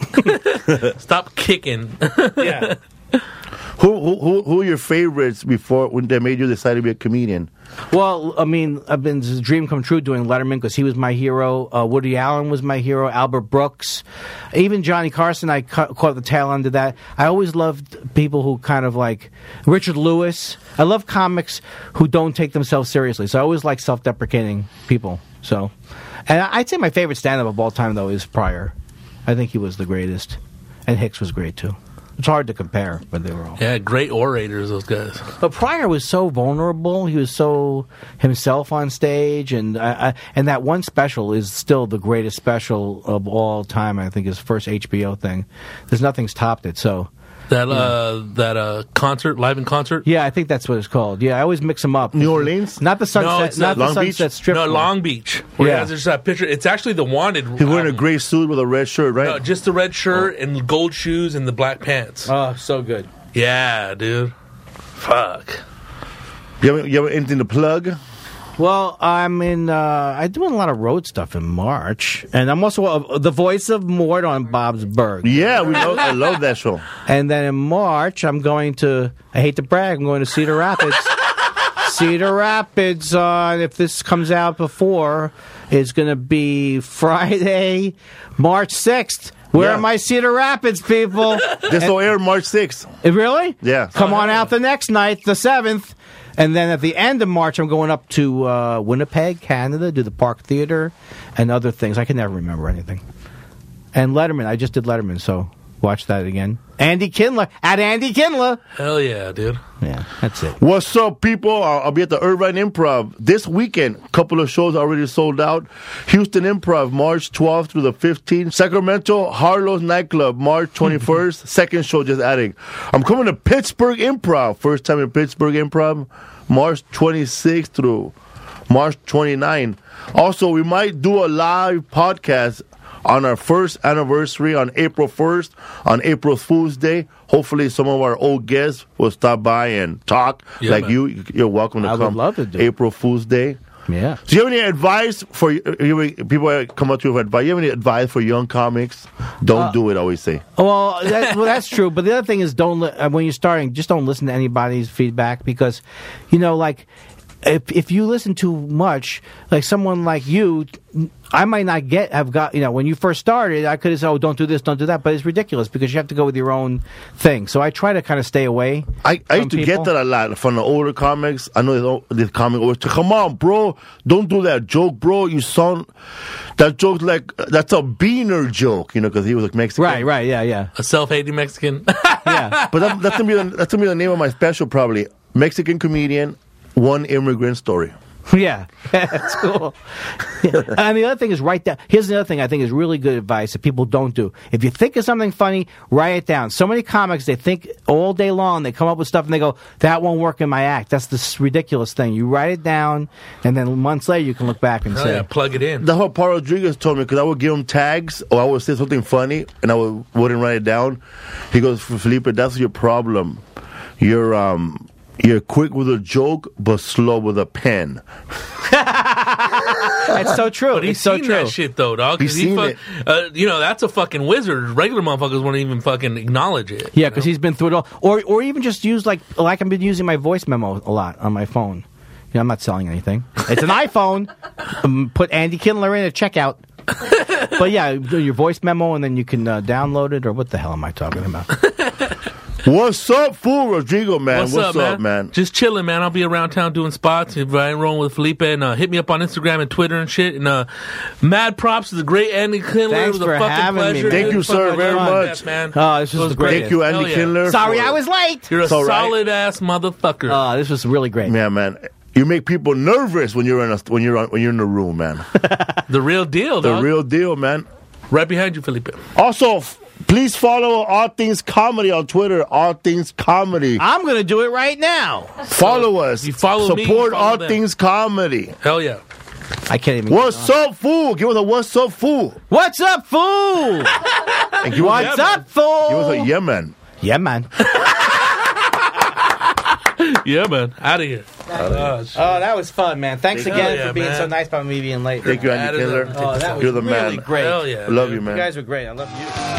[SPEAKER 3] Stop kicking.
[SPEAKER 1] Yeah.
[SPEAKER 2] Who who who, who are your favorites before when they made you decide to be a comedian?
[SPEAKER 1] Well, I mean, I've been it's a dream come true doing Letterman because he was my hero. Uh, Woody Allen was my hero. Albert Brooks, even Johnny Carson. I ca- caught the tail end of that. I always loved people who kind of like Richard Lewis. I love comics who don't take themselves seriously. So I always like self-deprecating people. So, and I- I'd say my favorite stand-up of all time though is Pryor. I think he was the greatest, and Hicks was great too. It's hard to compare, but they were all.
[SPEAKER 3] Yeah, great orators, those guys.
[SPEAKER 1] But Pryor was so vulnerable. He was so himself on stage, and I, I, and that one special is still the greatest special of all time. I think his first H B O thing. There's nothing's topped it. So
[SPEAKER 3] That uh, that uh, concert, live in concert.
[SPEAKER 1] Yeah, I think that's what it's called. Yeah, I always mix them up.
[SPEAKER 2] New Orleans?
[SPEAKER 1] Not the
[SPEAKER 3] No,
[SPEAKER 1] Sunset,
[SPEAKER 3] it's
[SPEAKER 1] not
[SPEAKER 3] not
[SPEAKER 1] the
[SPEAKER 2] Long Beach?
[SPEAKER 1] Sunset Strip.
[SPEAKER 3] No,
[SPEAKER 1] one.
[SPEAKER 3] Long Beach. Where
[SPEAKER 1] Yeah.
[SPEAKER 3] yeah. There's that picture. It's actually the Wanted.
[SPEAKER 2] He's wearing a
[SPEAKER 3] album.
[SPEAKER 2] gray suit with a red shirt, right?
[SPEAKER 3] No, just the red shirt and gold shoes and the black pants.
[SPEAKER 1] Oh, so good.
[SPEAKER 3] Yeah, dude. Fuck.
[SPEAKER 2] You have, you have anything to plug?
[SPEAKER 1] Well, I'm in. Uh, I'm doing a lot of road stuff in March, and I'm also uh, the voice of Mort on Bob's Burg.
[SPEAKER 2] Yeah, we love, I love that show.
[SPEAKER 1] And then in March, I'm going to. I hate to brag, I'm going to Cedar Rapids. Cedar Rapids. Uh, if this comes out before, is going to be Friday, March sixth. Where
[SPEAKER 2] Yeah.
[SPEAKER 1] are my Cedar Rapids people?
[SPEAKER 2] This will air March sixth.
[SPEAKER 1] Eh, Really?
[SPEAKER 2] Yeah.
[SPEAKER 1] Come
[SPEAKER 3] Oh,
[SPEAKER 1] on
[SPEAKER 3] yeah.
[SPEAKER 1] out the next night, the seventh. And then at the end of March, I'm going up to uh, Winnipeg, Canada, do the Park Theater and other things. I can never remember anything. And Letterman. I just did Letterman, so watch that again. Andy Kindler. At Andy Kindler.
[SPEAKER 3] Hell yeah, dude.
[SPEAKER 1] Yeah, that's it.
[SPEAKER 2] What's up, people? I'll, I'll be at the Irvine Improv this weekend. A couple of shows already sold out. Houston Improv, March twelfth through the fifteenth. Sacramento, Harlow's Nightclub, March twenty-first. Second show just adding. I'm coming to Pittsburgh Improv. First time in Pittsburgh Improv, March twenty-sixth through March twenty-ninth. Also, we might do a live podcast on our first anniversary on April first, on April Fool's Day. Hopefully some of our old guests will stop by and talk.
[SPEAKER 3] Yeah,
[SPEAKER 2] like
[SPEAKER 3] man.
[SPEAKER 2] you, you're welcome to
[SPEAKER 1] I would
[SPEAKER 2] come.
[SPEAKER 1] love to do it.
[SPEAKER 2] April Fool's Day.
[SPEAKER 1] Yeah.
[SPEAKER 2] Do you have any advice for you? you- People that come up to you with advice. You have any advice for young comics? Don't
[SPEAKER 1] Uh,
[SPEAKER 2] do it. I always say.
[SPEAKER 1] Well, that, well, that's true. But the other thing is, don't li- uh, when you're starting, just don't listen to anybody's feedback because, you know, like if if you listen too much, like someone like you, I might not get have got. You know, when you first started, I could have said, "Oh, don't do this, don't do that," but it's ridiculous because you have to go with your own thing. So I try to kind of stay away.
[SPEAKER 2] I, I
[SPEAKER 1] from
[SPEAKER 2] used to
[SPEAKER 1] people.
[SPEAKER 2] get that a lot from the older comics. I know this, this comic always say, "Come on, bro, don't do that joke, bro. You sound that joke like that's a beaner joke, you know, because he was like Mexican."
[SPEAKER 1] Right, right, yeah, yeah,
[SPEAKER 3] A self-hating Mexican.
[SPEAKER 1] yeah.
[SPEAKER 2] But that, that's gonna be the, that's gonna be the name of my special, probably. Mexican comedian, one immigrant story.
[SPEAKER 1] Yeah, that's cool. Yeah. And the other thing is write down. Here's the other thing I think is really good advice that people don't do. If you think of something funny, write it down. So many comics, they think all day long, they come up with stuff and they go, that won't work in my act. That's this ridiculous thing. You write it down, and then months later you can look back and
[SPEAKER 3] Hell
[SPEAKER 1] say,
[SPEAKER 3] yeah, plug it in.
[SPEAKER 2] That's what Paul Rodriguez told me, because I would give him tags or I would say something funny and I would, wouldn't write it down. He goes, Felipe, that's your problem. You're um you're quick with a joke but slow with a pen.
[SPEAKER 1] That's so true.
[SPEAKER 3] But he's
[SPEAKER 1] It's so
[SPEAKER 3] seen
[SPEAKER 1] true.
[SPEAKER 3] that shit though, dog. 'cause
[SPEAKER 2] He's
[SPEAKER 3] he
[SPEAKER 2] seen
[SPEAKER 3] fuck-
[SPEAKER 2] it.
[SPEAKER 3] Uh, you know, that's a fucking wizard. Regular motherfuckers won't even fucking acknowledge it.
[SPEAKER 1] Yeah, because he's been through it all. Or, or even just use like like I've been using my voice memo a lot on my phone. You know, I'm not selling anything. It's an iPhone. Um, put Andy Kindler in at checkout. But yeah, do your voice memo and then you can uh, download it. Or what the hell am I talking about?
[SPEAKER 2] What's up, fool, Rodrigo, man?
[SPEAKER 3] What's,
[SPEAKER 2] What's,
[SPEAKER 3] up, man? Just chilling, man. I'll be around town doing spots. If I ain't rolling with Felipe, and uh, hit me up on Instagram and Twitter and shit. And uh, mad props to the great Andy Kindler.
[SPEAKER 1] Thanks
[SPEAKER 3] it was
[SPEAKER 1] for
[SPEAKER 3] a fucking
[SPEAKER 1] having me,
[SPEAKER 3] pleasure.
[SPEAKER 1] man.
[SPEAKER 2] Thank
[SPEAKER 3] It
[SPEAKER 2] you,
[SPEAKER 3] was
[SPEAKER 2] sir,
[SPEAKER 3] fucking
[SPEAKER 2] very
[SPEAKER 3] fun,
[SPEAKER 2] much.
[SPEAKER 3] man.
[SPEAKER 1] Oh, this was
[SPEAKER 3] It was
[SPEAKER 1] the greatest.
[SPEAKER 2] Thank you, Andy
[SPEAKER 3] Hell yeah.
[SPEAKER 2] Kindler.
[SPEAKER 1] Sorry,
[SPEAKER 2] for-
[SPEAKER 1] I was late.
[SPEAKER 3] You're a
[SPEAKER 2] It's all right.
[SPEAKER 3] solid ass motherfucker.
[SPEAKER 1] Oh, this was really great.
[SPEAKER 2] Yeah, man. You make people nervous when you're in a when you're on, when you're in a room, man.
[SPEAKER 3] the real deal,
[SPEAKER 2] The
[SPEAKER 3] dog.
[SPEAKER 2] real deal, man.
[SPEAKER 3] Right behind you, Felipe.
[SPEAKER 2] Also, f- please follow All Things Comedy on Twitter. All Things Comedy.
[SPEAKER 1] I'm going to do it right now.
[SPEAKER 2] Follow us.
[SPEAKER 3] you follow me,
[SPEAKER 2] Support
[SPEAKER 3] you follow
[SPEAKER 2] All
[SPEAKER 3] them.
[SPEAKER 2] Things Comedy.
[SPEAKER 3] Hell yeah.
[SPEAKER 1] I can't even.
[SPEAKER 2] What's up, fool? Give us a what's up, fool.
[SPEAKER 1] What's up, fool?
[SPEAKER 2] And give us
[SPEAKER 1] What's
[SPEAKER 2] a,
[SPEAKER 1] up, fool?
[SPEAKER 2] give us a yeah, man.
[SPEAKER 1] Yeah, man.
[SPEAKER 3] Yeah, man. Out of here. Oh, shit.
[SPEAKER 1] Oh, that was fun, man. Thanks
[SPEAKER 3] Hell
[SPEAKER 1] again
[SPEAKER 3] yeah,
[SPEAKER 1] for being
[SPEAKER 3] man.
[SPEAKER 1] so nice about me being late.
[SPEAKER 2] Thank you,
[SPEAKER 3] That
[SPEAKER 2] Andy
[SPEAKER 3] is a-
[SPEAKER 2] Kindler.
[SPEAKER 1] Oh, that was
[SPEAKER 2] You're the
[SPEAKER 1] really
[SPEAKER 2] man.
[SPEAKER 1] great.
[SPEAKER 3] Hell yeah.
[SPEAKER 2] I love
[SPEAKER 3] dude.
[SPEAKER 2] you, man.
[SPEAKER 1] You guys were great. I love you.